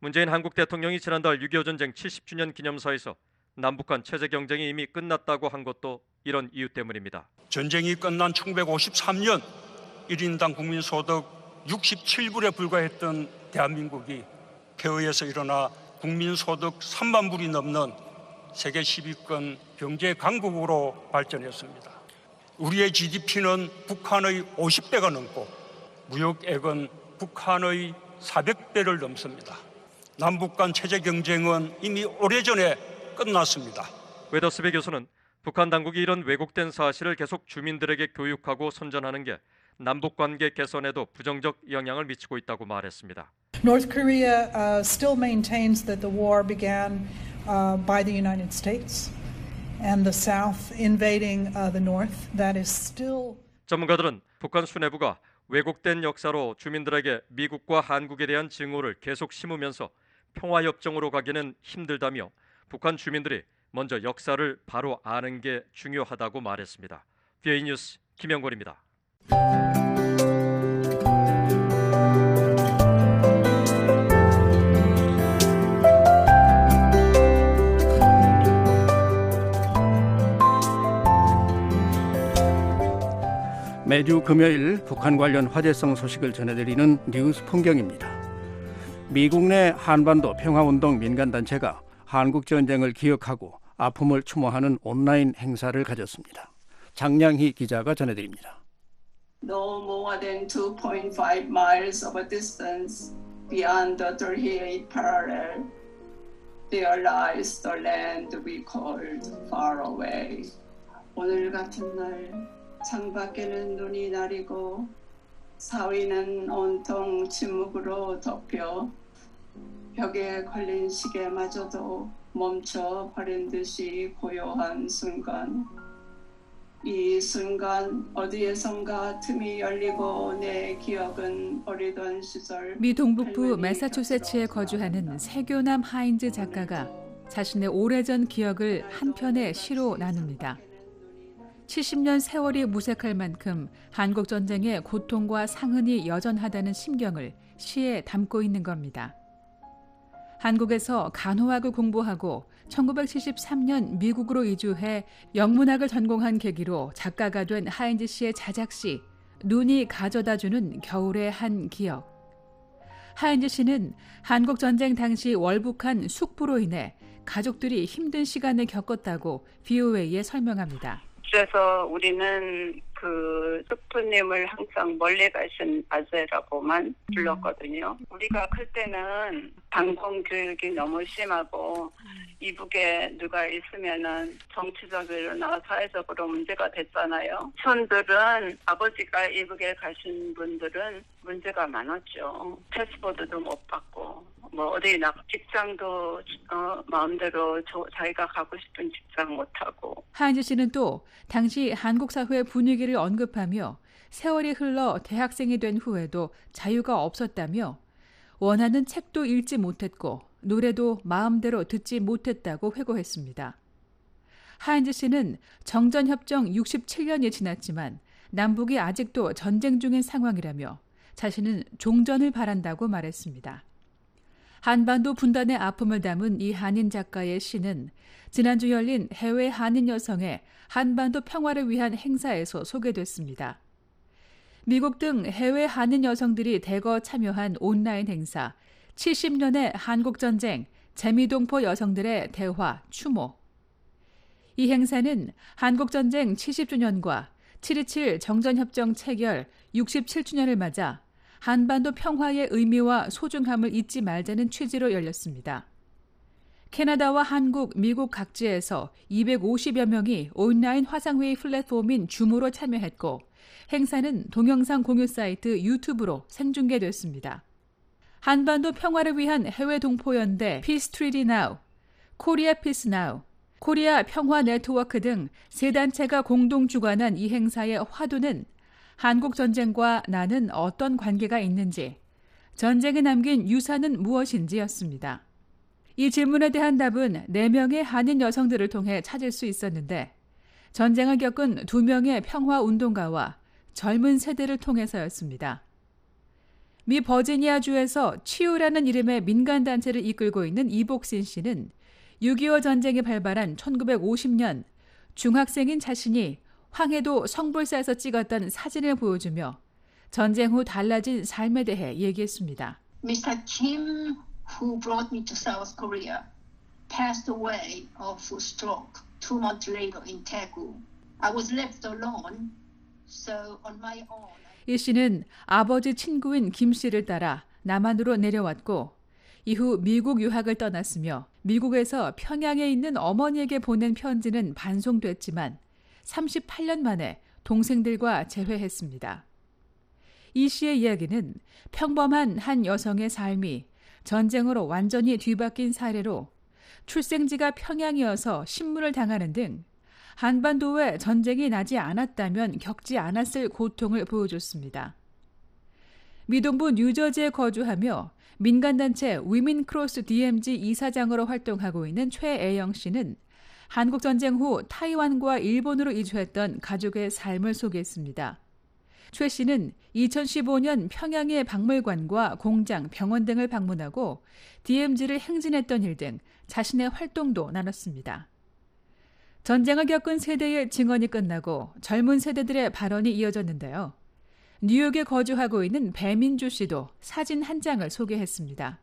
S16: 문재인 한국 대통령이 지난달 육이오 전쟁 칠십 주년 기념사에서 남북 간 체제 경쟁이 이미 끝났다고 한 것도 이런 이유 때문입니다.
S20: 전쟁이 끝난 천구백오십삼 년 일 인당 국민소득 육십칠 불에 불과했던 대한민국이 폐허에서 일어나 국민소득 삼만 불이 넘는 세계 십 위권 경제 강국으로 발전했습니다. 우리의 지디피는 북한의 오십 배가 넘고 무역액은 북한의 사백 배를 넘습니다. 남북 간 체제 경쟁은 이미 오래전에 끝났습니다.
S16: 웨더스베 교수는 북한 당국이 이런 왜곡된 사실을 계속 주민들에게 교육하고 선전하는 게 남북 관계 개선에도 부정적 영향을 미치고 있다고 말했습니다.
S17: North Korea uh, still maintains that the war began uh, by the United States and the South invading uh, the North. That is still.
S16: 전문가들은 북한 수뇌부가 왜곡된 역사로 주민들에게 미국과 한국에 대한 증오를 계속 심으면서 평화협정으로 가기는 힘들다며 북한 주민들이 먼저 역사를 바로 아는 게 중요하다고 말했습니다. 비오이 뉴스 김영권입니다.
S3: 매주 금요일 북한 관련 화제성 소식을 전해드리는 뉴스 풍경입니다. 미국 내 한반도 평화운동 민간단체가 한국전쟁을 기억하고 아픔을 추모하는 온라인 행사를 가졌습니다. 장량희 기자가 전해드립니다.
S21: No more than two point five miles of a distance beyond the thirty-eight parallel, there lies the land we called far away. 오늘 같은 날 창밖에는 눈이 내리고 사위는 온통 침묵으로 덮여 벽에 걸린 시계마저도 멈춰 버린 듯이 고요한 순간. 이 순간 어디에선가 틈이 열리고 내 기억은 어리던 시절.
S22: 미 동북부 매사추세츠에 거주하는 세교남 하인즈 작가가 자신의 오래전 기억을 한 편의 시로 나눕니다. 칠십 년 세월이 무색할 만큼 한국 전쟁의 고통과 상흔이 여전하다는 심경을 시에 담고 있는 겁니다. 한국에서 간호학을 공부하고 천구백칠십삼 년 미국으로 이주해 영문학을 전공한 계기로 작가가 된 하인즈 씨의 자작시 눈이 가져다주는 겨울의 한 기억. 하인즈 씨는 한국 전쟁 당시 월북한 숙부로 인해 가족들이 힘든 시간을 겪었다고 비오에이에 설명합니다.
S21: 그래서 우리는 그 숙부님을 항상 멀리 가신 아재라고만 불렀거든요. 우리가 클 때는 방공 교육이 너무 심하고 이북에 누가 있으면은 정치적으로나 사회적으로 문제가 됐잖아요. 손들은 아버지가 이북에 가신 분들은 문제가 많았죠. 패스포드도 못 받고 뭐 어디 나 직장도 어, 마음대로 저, 자기가 가고 싶은 직장 못 하고.
S22: 하인즈 씨는 또 당시 한국 사회의 분위기를 언급하며 세월이 흘러 대학생이 된 후에도 자유가 없었다며 원하는 책도 읽지 못했고 노래도 마음대로 듣지 못했다고 회고했습니다. 하인즈 씨는 정전협정 육십칠 년이 지났지만 남북이 아직도 전쟁 중인 상황이라며 자신은 종전을 바란다고 말했습니다. 한반도 분단의 아픔을 담은 이 한인 작가의 시는 지난주 열린 해외 한인 여성의 한반도 평화를 위한 행사에서 소개됐습니다. 미국 등 해외 한인 여성들이 대거 참여한 온라인 행사 칠십 년의 한국전쟁 재미동포 여성들의 대화 추모. 이 행사는 한국전쟁 칠십 주년과 칠 이칠 정전협정 체결 육십칠 주년을 맞아 한반도 평화의 의미와 소중함을 잊지 말자는 취지로 열렸습니다. 캐나다와 한국, 미국 각지에서 이백오십여 명이 온라인 화상회의 플랫폼인 줌으로 참여했고 행사는 동영상 공유 사이트 유튜브로 생중계됐습니다. 한반도 평화를 위한 해외 동포연대 Peace Treaty Now, 코리아 Peace Now, 코리아 평화 네트워크 등 세 단체가 공동 주관한 이 행사의 화두는 한국 전쟁과 나는 어떤 관계가 있는지, 전쟁에 남긴 유산은 무엇인지였습니다. 이 질문에 대한 답은 네 명의 한인 여성들을 통해 찾을 수 있었는데 전쟁을 겪은 두 명의 평화운동가와 젊은 세대를 통해서였습니다. 미 버지니아주에서 치유라는 이름의 민간단체를 이끌고 있는 이복신 씨는 육이오 전쟁이 발발한 천구백오십 년 중학생인 자신이 황해도 성불사에서 찍었던 사진을 보여주며 전쟁 후 달라진 삶에 대해 얘기했습니다.
S1: 미스터 Kim, who brought me to South Korea, passed away of stroke two months later in Daegu. I was left alone, so on my own.
S22: 이 씨는 아버지 친구인 김 씨를 따라 남한으로 내려왔고 이후 미국 유학을 떠났으며 미국에서 평양에 있는 어머니에게 보낸 편지는 반송됐지만 삼십팔 년 만에 동생들과 재회했습니다. 이 씨의 이야기는 평범한 한 여성의 삶이 전쟁으로 완전히 뒤바뀐 사례로 출생지가 평양이어서 신문을 당하는 등 한반도에 전쟁이 나지 않았다면 겪지 않았을 고통을 보여줬습니다. 미동부 뉴저지에 거주하며 민간단체 위민 크로스 디엠지 이사장으로 활동하고 있는 최애영 씨는 한국전쟁 후 타이완과 일본으로 이주했던 가족의 삶을 소개했습니다. 최 씨는 이천십오 년 평양의 박물관과 공장, 병원 등을 방문하고 디엠지를 행진했던 일 등 자신의 활동도 나눴습니다. 전쟁을 겪은 세대의 증언이 끝나고 젊은 세대들의 발언이 이어졌는데요. 뉴욕에 거주하고 있는 배민주 씨도 사진 한 장을 소개했습니다.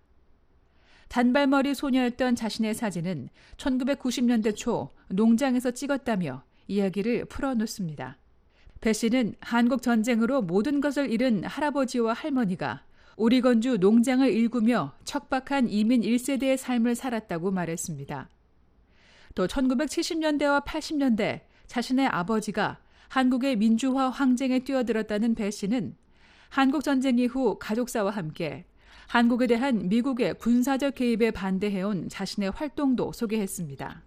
S22: 단발머리 소녀였던 자신의 사진은 천구백구십 년대 초 농장에서 찍었다며 이야기를 풀어놓습니다. 배 씨는 한국 전쟁으로 모든 것을 잃은 할아버지와 할머니가 오리건주 농장을 일구며 척박한 이민 일 세대의 삶을 살았다고 말했습니다. 또 천구백칠십 년대와 팔십 년대 자신의 아버지가 한국의 민주화 항쟁에 뛰어들었다는 배 씨는 한국전쟁 이후 가족사와 함께 한국에 대한 미국의 군사적 개입에 반대해온 자신의 활동도 소개했습니다.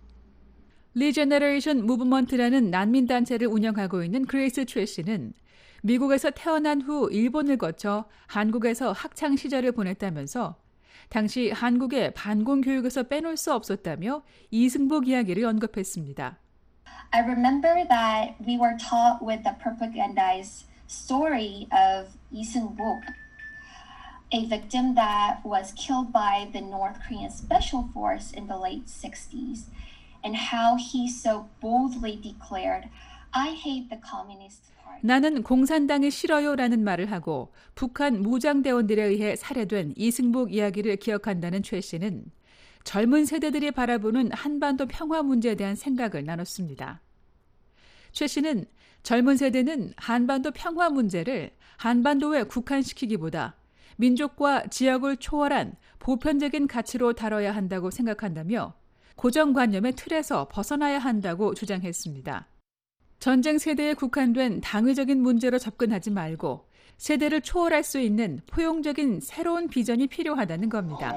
S22: 리제너레이션 무브먼트라는 난민단체를 운영하고 있는 그레이스 최 씨는 미국에서 태어난 후 일본을 거쳐 한국에서 학창 시절을 보냈다면서 당시 한국의 반공 교육에서 빼놓을 수 없었다며 이승복 이야기를 언급했습니다.
S2: I remember that we were taught with the propagandized story of Lee Seung-bok, a victim that was killed by the North Korean Special Force in the late sixties, and how he so boldly declared, I hate the Communist Party.
S22: 나는 공산당이 싫어요라는 말을 하고 북한 무장대원들에 의해 살해된 이승복 이야기를 기억한다는 최 씨는 젊은 세대들이 바라보는 한반도 평화 문제에 대한 생각을 나눴습니다. 최 씨는 젊은 세대는 한반도 평화 문제를 한반도에 국한시키기보다 민족과 지역을 초월한 보편적인 가치로 다뤄야 한다고 생각한다며 고정관념의 틀에서 벗어나야 한다고 주장했습니다. 전쟁 세대에 국한된 당위적인 문제로 접근하지 말고 세대를 초월할 수 있는 포용적인 새로운 비전이 필요하다는 겁니다.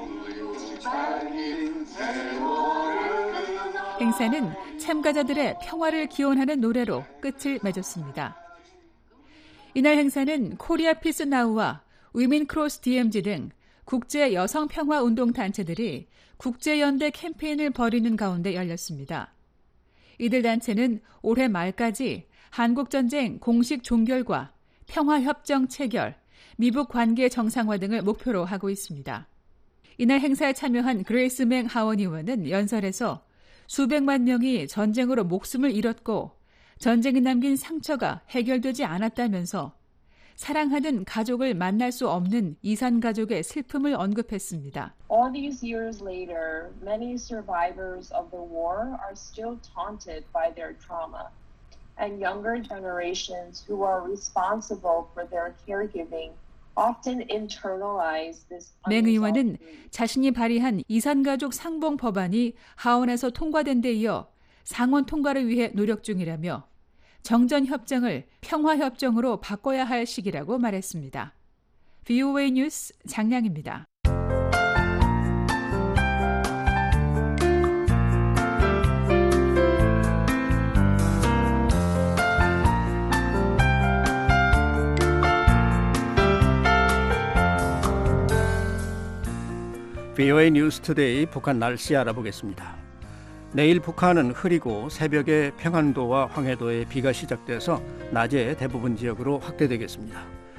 S22: 행사는 참가자들의 평화를 기원하는 노래로 끝을 맺었습니다. 이날 행사는 코리아 피스 나우와 위민 크로스 디엠지 등 국제 여성 평화 운동 단체들이 국제연대 캠페인을 벌이는 가운데 열렸습니다. 이들 단체는 올해 말까지 한국전쟁 공식 종결과 평화협정 체결, 미북 관계 정상화 등을 목표로 하고 있습니다. 이날 행사에 참여한 그레이스 맹 하원 의원은 연설에서 수백만 명이 전쟁으로 목숨을 잃었고 전쟁이 남긴 상처가 해결되지 않았다면서 사랑하는 가족을 만날 수 없는 이산 가족의 슬픔을 언급했습니다.
S23: All these years later, many survivors of the war are still taunted by their trauma, and younger generations who are responsible for their caregiving often internalize this.
S22: 맹 의원은 자신이 발의한 이산가족 상봉 법안이 하원에서 통과된 데 이어 상원 통과를 위해 노력 중이라며 정전협정을 평화협정으로 바꿔야 할 시기라고 말했습니다. 브이오에이 뉴스 장량입니다.
S3: 브이오에이 뉴스투데이 북한 날씨 알아보겠습니다. 내일 북한은 흐리고 새벽에 평안도와 황해도에 비가 시작돼서 낮에 대부분 지역으로 확대되겠습니다.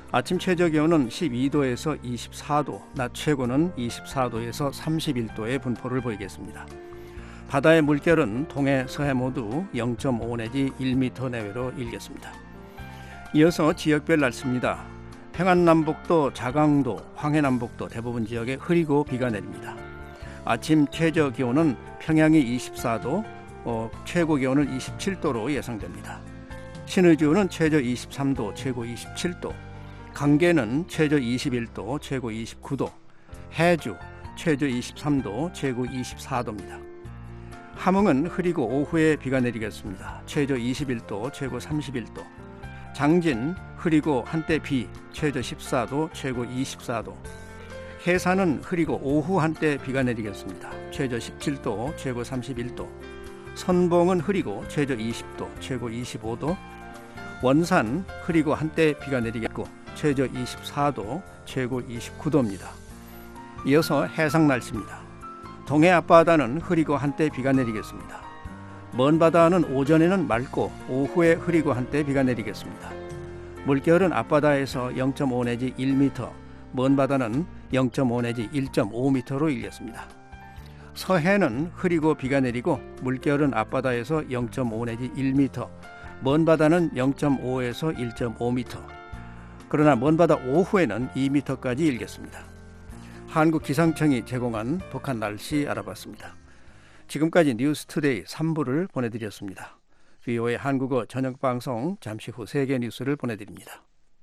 S3: 아침 최저 기온은 십이 도에서 이십사 도, 낮 최고는 이십사 도에서 삼십일 도의 분포를 보이겠습니다. 바다의 물결은 동해, 서해 모두 영 점 오 내지 일 미터 내외로 일겠습니다. 이어서 지역별 날씨입니다. 평안남북도, 자강도, 황해남북도 대부분 지역에 흐리고 비가 내립니다. 아침 최저 기온은 평양이 이십사 도, 어, 최고 기온은 이십칠 도로 예상됩니다. 신의주는 최저 이십삼 도, 최고 이십칠 도, 강계는 최저 이십일 도, 최고 이십구 도, 해주 최저 이십삼 도, 최고 이십사 도입니다. 함흥은 흐리고 오후에 비가 내리겠습니다. 최저 이십일 도, 최고 삼십일 도. 장진 흐리고 한때 비, 최저 십사 도, 최고 이십사 도. 해산은 흐리고 오후 한때 비가 내리겠습니다. 최저 십칠 도, 최고 삼십일 도. 선봉은 흐리고 최저 이십 도, 최고 이십오 도. 원산 흐리고 한때 비가 내리겠고 최저 이십사 도, 최고 이십구 도입니다. 이어서 해상 날씨입니다. 동해 앞바다는 흐리고 한때 비가 내리겠습니다. 먼 바다는 오전에는 맑고 오후에 흐리고 한때 비가 내리겠습니다. 물결은 앞바다에서 영 점 오 내지 일 미터, 먼 바다는 영 점 오 내지 일 점 오 미터로 일겠습니다. 서해는 흐리고 비가 내리고 물결은 앞바다에서 영 점 오 내지 일 미터, 먼 바다는 영 점 오에서 일 점 오 미터. 그러나 먼 바다 오후에는 이 미터까지 일겠습니다. 한국기상청이 제공한 북한 날씨 알아봤습니다. 지금까지 뉴스투데이 삼 부를 보내드렸습니다. 브이오에이 한국어 저녁방송 잠시 후 세계 뉴스를 보내드립니다.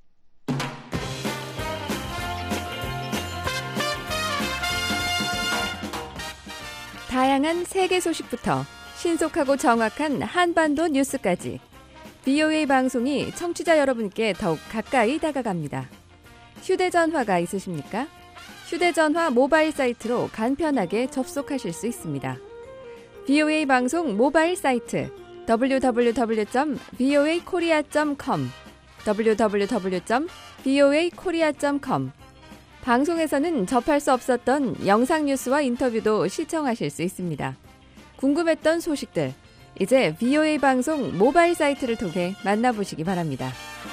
S5: 다양한 세계 소식부터 신속하고 정확한 한반도 뉴스까지 브이오에이 방송이 청취자 여러분께 더욱 가까이 다가갑니다. 휴대전화가 있으십니까? 휴대전화 모바일 사이트로 간편하게 접속하실 수 있습니다. 브이오에이 방송 모바일 사이트 더블유 더블유 더블유 점 브이오에이 코리아 점 컴 더블유 더블유 더블유 점 브이오에이 코리아 점 컴 방송에서는 접할 수 없었던 영상 뉴스와 인터뷰도 시청하실 수 있습니다. 궁금했던 소식들, 이제 브이오에이 방송 모바일 사이트를 통해 만나보시기 바랍니다.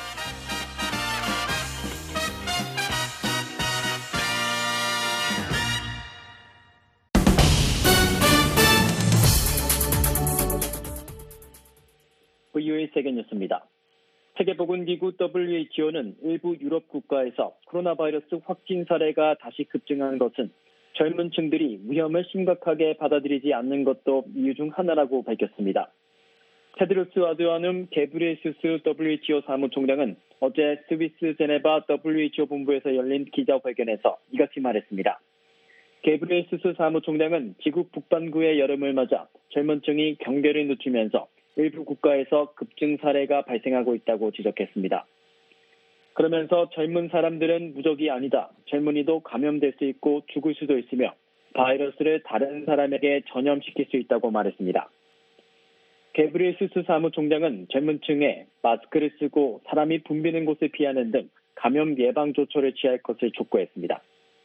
S6: 브이오에이 세계뉴스입니다. 세계보건기구 더블유에이치오는 일부 유럽 국가에서 코로나 바이러스 확진 사례가 다시 급증한 것은 젊은 층들이 위험을 심각하게 받아들이지 않는 것도 이유 중 하나라고 밝혔습니다. 테드로스 아드하눔 게브리에수스 더블유에이치오 사무총장은 어제 스위스 제네바 더블유에이치오 본부에서 열린 기자회견에서 이같이 말했습니다. 게브리에수스 사무총장은 지구 북반구의 여름을 맞아 젊은 층이 경계를 늦추면서 일부 국가에서 급증 사례가 발생하고 있다고 지적했습니다. 그러면서 젊은 사람들은 무적이 아니다. 젊은이도 감염될 수 있고 죽을 수도 있으며 바이러스를 다른 사람에게 전염시킬 수 있다고 말했습니다. 게브리에수스 사무총장은 젊은 층에 마스크를 쓰고 사람이 붐비는 곳을 피하는 등 감염 예방 조처를 취할 것을 촉구했습니다.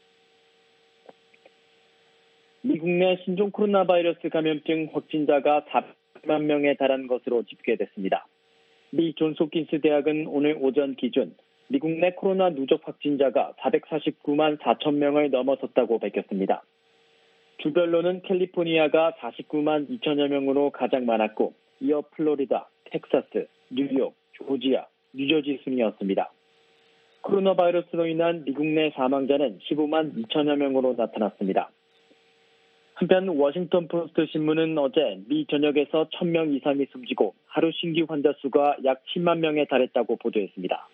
S6: 미국 내 신종 코로나 바이러스 감염증 확진자가 사백만 명에 달한 것으로 집계됐습니다. 미 존스홉킨스 대학은 오늘 오전 기준 미국 내 코로나 누적 확진자가 사백사십구만 사천 명을 넘어섰다고 밝혔습니다. 주별로는 캘리포니아가 사십구만 이천여 명으로 가장 많았고 이어 플로리다, 텍사스, 뉴욕, 조지아, 뉴저지 순이었습니다. 코로나 바이러스로 인한 미국 내 사망자는 십오만 이천여 명으로 나타났습니다. 한편 워싱턴 포스트 신문은 어제 미 전역에서 천 명 이상이 숨지고 하루 신규 환자 수가 약 십만 명에 달했다고 보도했습니다.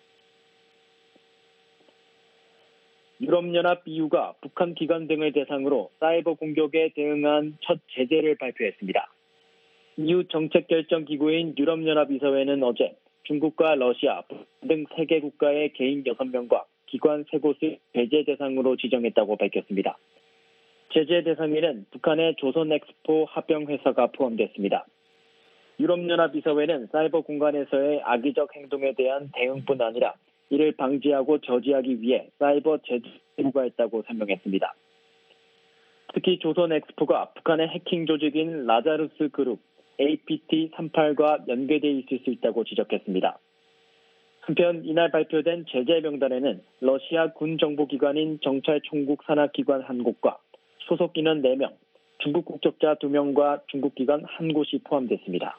S6: 유럽연합 이유가 북한 기관 등을 대상으로 사이버 공격에 대응한 첫 제재를 발표했습니다. 이유 정책결정기구인 유럽연합이사회는 어제 중국과 러시아 등 세 개 국가의 개인 여섯 명과 기관 세 곳을 제재 대상으로 지정했다고 밝혔습니다. 제재 대상에는 북한의 조선엑스포 합병회사가 포함됐습니다. 유럽연합이사회는 사이버 공간에서의 악의적 행동에 대한 대응뿐 아니라 이를 방지하고 저지하기 위해 사이버 제재를 부과했다고 설명했습니다. 특히 조선엑스포가 북한의 해킹 조직인 라자루스 그룹 에이피티 삼십팔과 연계돼 있을 수 있다고 지적했습니다. 한편 이날 발표된 제재 명단에는 러시아 군 정보기관인 정찰총국 산하기관 한 곳과 소속 인원 네 명, 중국 국적자 두 명과 중국 기관 한 곳이 포함됐습니다.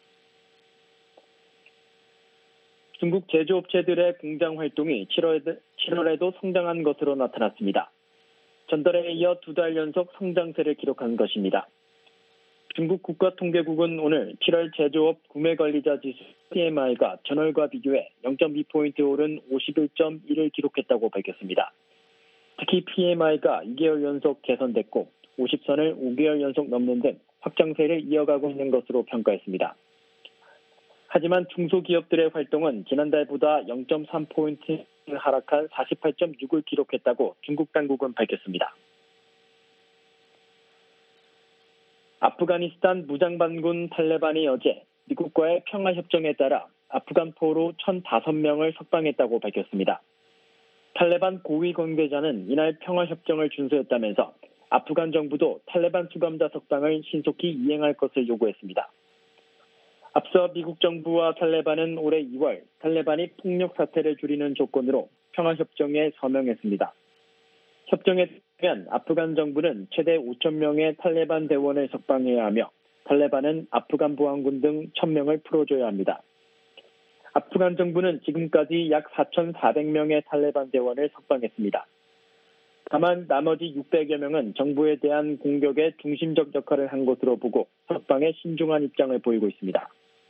S6: 중국 제조업체들의 공장 활동이 칠월에도 성장한 것으로 나타났습니다. 전달에 이어 두 달 연속 성장세를 기록한 것입니다. 중국 국가통계국은 오늘 칠월 제조업 구매관리자 지수 피엠아이가 전월과 비교해 영 점 이 포인트 오른 오십일 점 일을 기록했다고 밝혔습니다. 특히 피엠아이가 이 개월 연속 개선됐고 오십 선을 오 개월 연속 넘는 등 확장세를 이어가고 있는 것으로 평가했습니다. 하지만 중소기업들의 활동은 지난달보다 영 점 삼 포인트 하락한 사십팔 점 육을 기록했다고 중국 당국은 밝혔습니다. 아프가니스탄 무장반군 탈레반이 어제 미국과의 평화협정에 따라 아프간 포로 천오 명을 석방했다고 밝혔습니다. 탈레반 고위 관계자는 이날 평화협정을 준수했다면서 아프간 정부도 탈레반 수감자 석방을 신속히 이행할 것을 요구했습니다. 앞서 미국 정부와 탈레반은 올해 이월 탈레반이 폭력 사태를 줄이는 조건으로 평화협정에 서명했습니다. 협정에 따르면 아프간 정부는 최대 오천 명의 탈레반 대원을 석방해야 하며 탈레반은 아프간 보안군 등 천 명을 풀어줘야 합니다. 아프간 정부는 지금까지 약 사천사백 명의 탈레반 대원을 석방했습니다. 다만 나머지 육백여 명은 정부에 대한 공격에 중심적 역할을 한 것으로 보고 석방에 신중한 입장을 보이고 있습니다.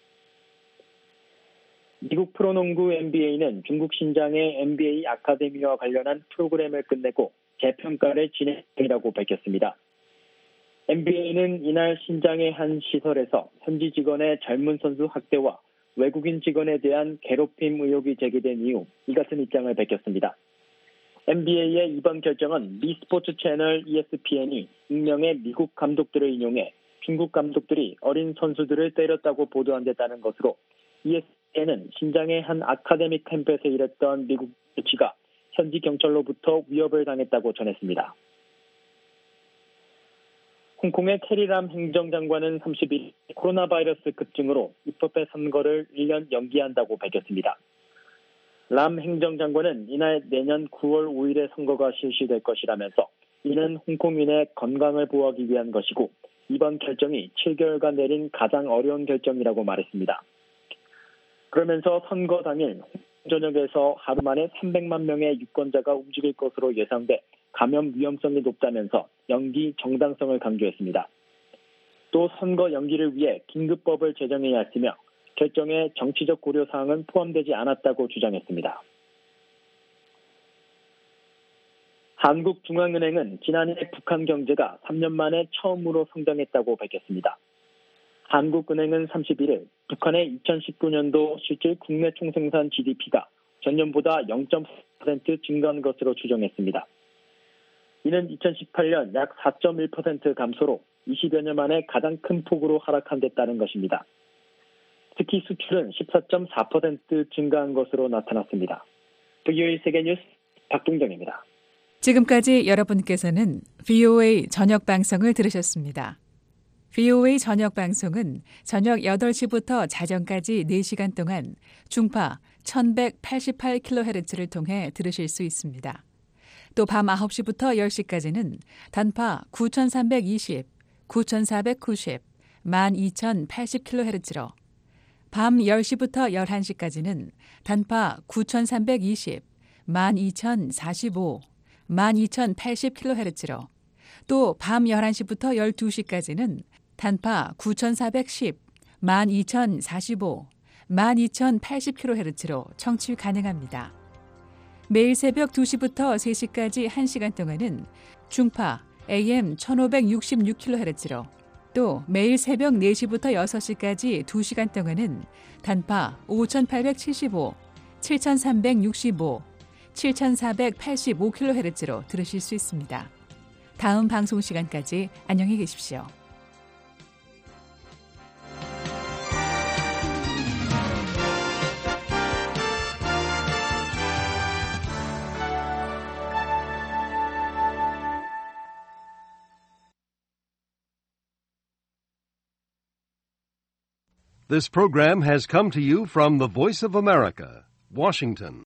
S6: 미국 프로농구 엔비에이는 중국 신장의 엔비에이 아카데미와 관련한 프로그램을 끝내고 재평가를 진행 중이라고 밝혔습니다. 엔비에이는 이날 신장의 한 시설에서 현지 직원의 젊은 선수 학대와 외국인 직원에 대한 괴롭힘 의혹이 제기된 이후 이 같은 입장을 밝혔습니다. 엔비에이의 이번 결정은 미 스포츠 채널 이에스피엔이 익명의 미국 감독들을 인용해 중국 감독들이 어린 선수들을 때렸다고 보도한 데 따른 것으로 이에스피엔은 신장의 한 아카데믹 캠프에서 일했던 미국 코치가 현지 경찰로부터 위협을 당했다고 전했습니다. 홍콩의 캐리람 행정장관은 삼십일 코로나 바이러스 급증으로 입법회 선거를 일 년 연기한다고 밝혔습니다. 람 행정장관은 이날 내년 구월 오일에 선거가 실시될 것이라면서 이는 홍콩인의 건강을 보호하기 위한 것이고 이번 결정이 칠 개월간 내린 가장 어려운 결정이라고 말했습니다. 그러면서 선거 당일 저녁에서 하루 만에 삼백만 명의 유권자가 움직일 것으로 예상돼 감염 위험성이 높다면서 연기 정당성을 강조했습니다. 또 선거 연기를 위해 긴급법을 제정해야 했으며 결정에 정치적 고려사항은 포함되지 않았다고 주장했습니다. 한국중앙은행은 지난해 북한 경제가 삼 년 만에 처음으로 성장했다고 밝혔습니다. 한국은행은 삼십일일 북한의 이천십구 년도 실질 국내 총생산 지디피가 전년보다 영 점 사 퍼센트 증가한 것으로 추정했습니다. 이는 이천십팔 년 약 사 점 일 퍼센트 감소로 이십여 년 만에 가장 큰 폭으로 하락한 데 따른 것입니다. 특히 수출은 십사 점 사 퍼센트 증가한 것으로 나타났습니다. 브이오에이 세계뉴스 박동정입니다.
S22: 지금까지 여러분께서는 브이오에이 저녁 방송을 들으셨습니다. 브이오에이 저녁 방송은 저녁 여덟 시부터 자정까지 네 시간 동안 중파 천백팔십팔 킬로헤르츠를 통해 들으실 수 있습니다. 또 밤 아홉 시부터 열 시까지는 단파 구천삼백이십, 구천사백구십, 만 이천팔십 킬로헤르츠로 밤 열 시부터 열한 시까지는 단파 구천삼백이십, 만 이천사십오, 만 이천팔십 킬로헤르츠로 또 밤 열한 시부터 열두 시까지는 단파 구천사백십, 만 이천사십오, 만 이천팔십 킬로헤르츠로 청취 가능합니다. 매일 새벽 두 시부터 세 시까지 한 시간 동안은 중파 에이엠 천오백육십육 킬로헤르츠로 또 매일 새벽 네 시부터 여섯 시까지 두 시간 동안은 단파 오천팔백칠십오, 칠천삼백육십오, 칠천사백팔십오 킬로헤르츠로 들으실 수 있습니다. 다음 방송 시간까지 안녕히 계십시오.
S7: This program has come to you from the Voice of America, Washington.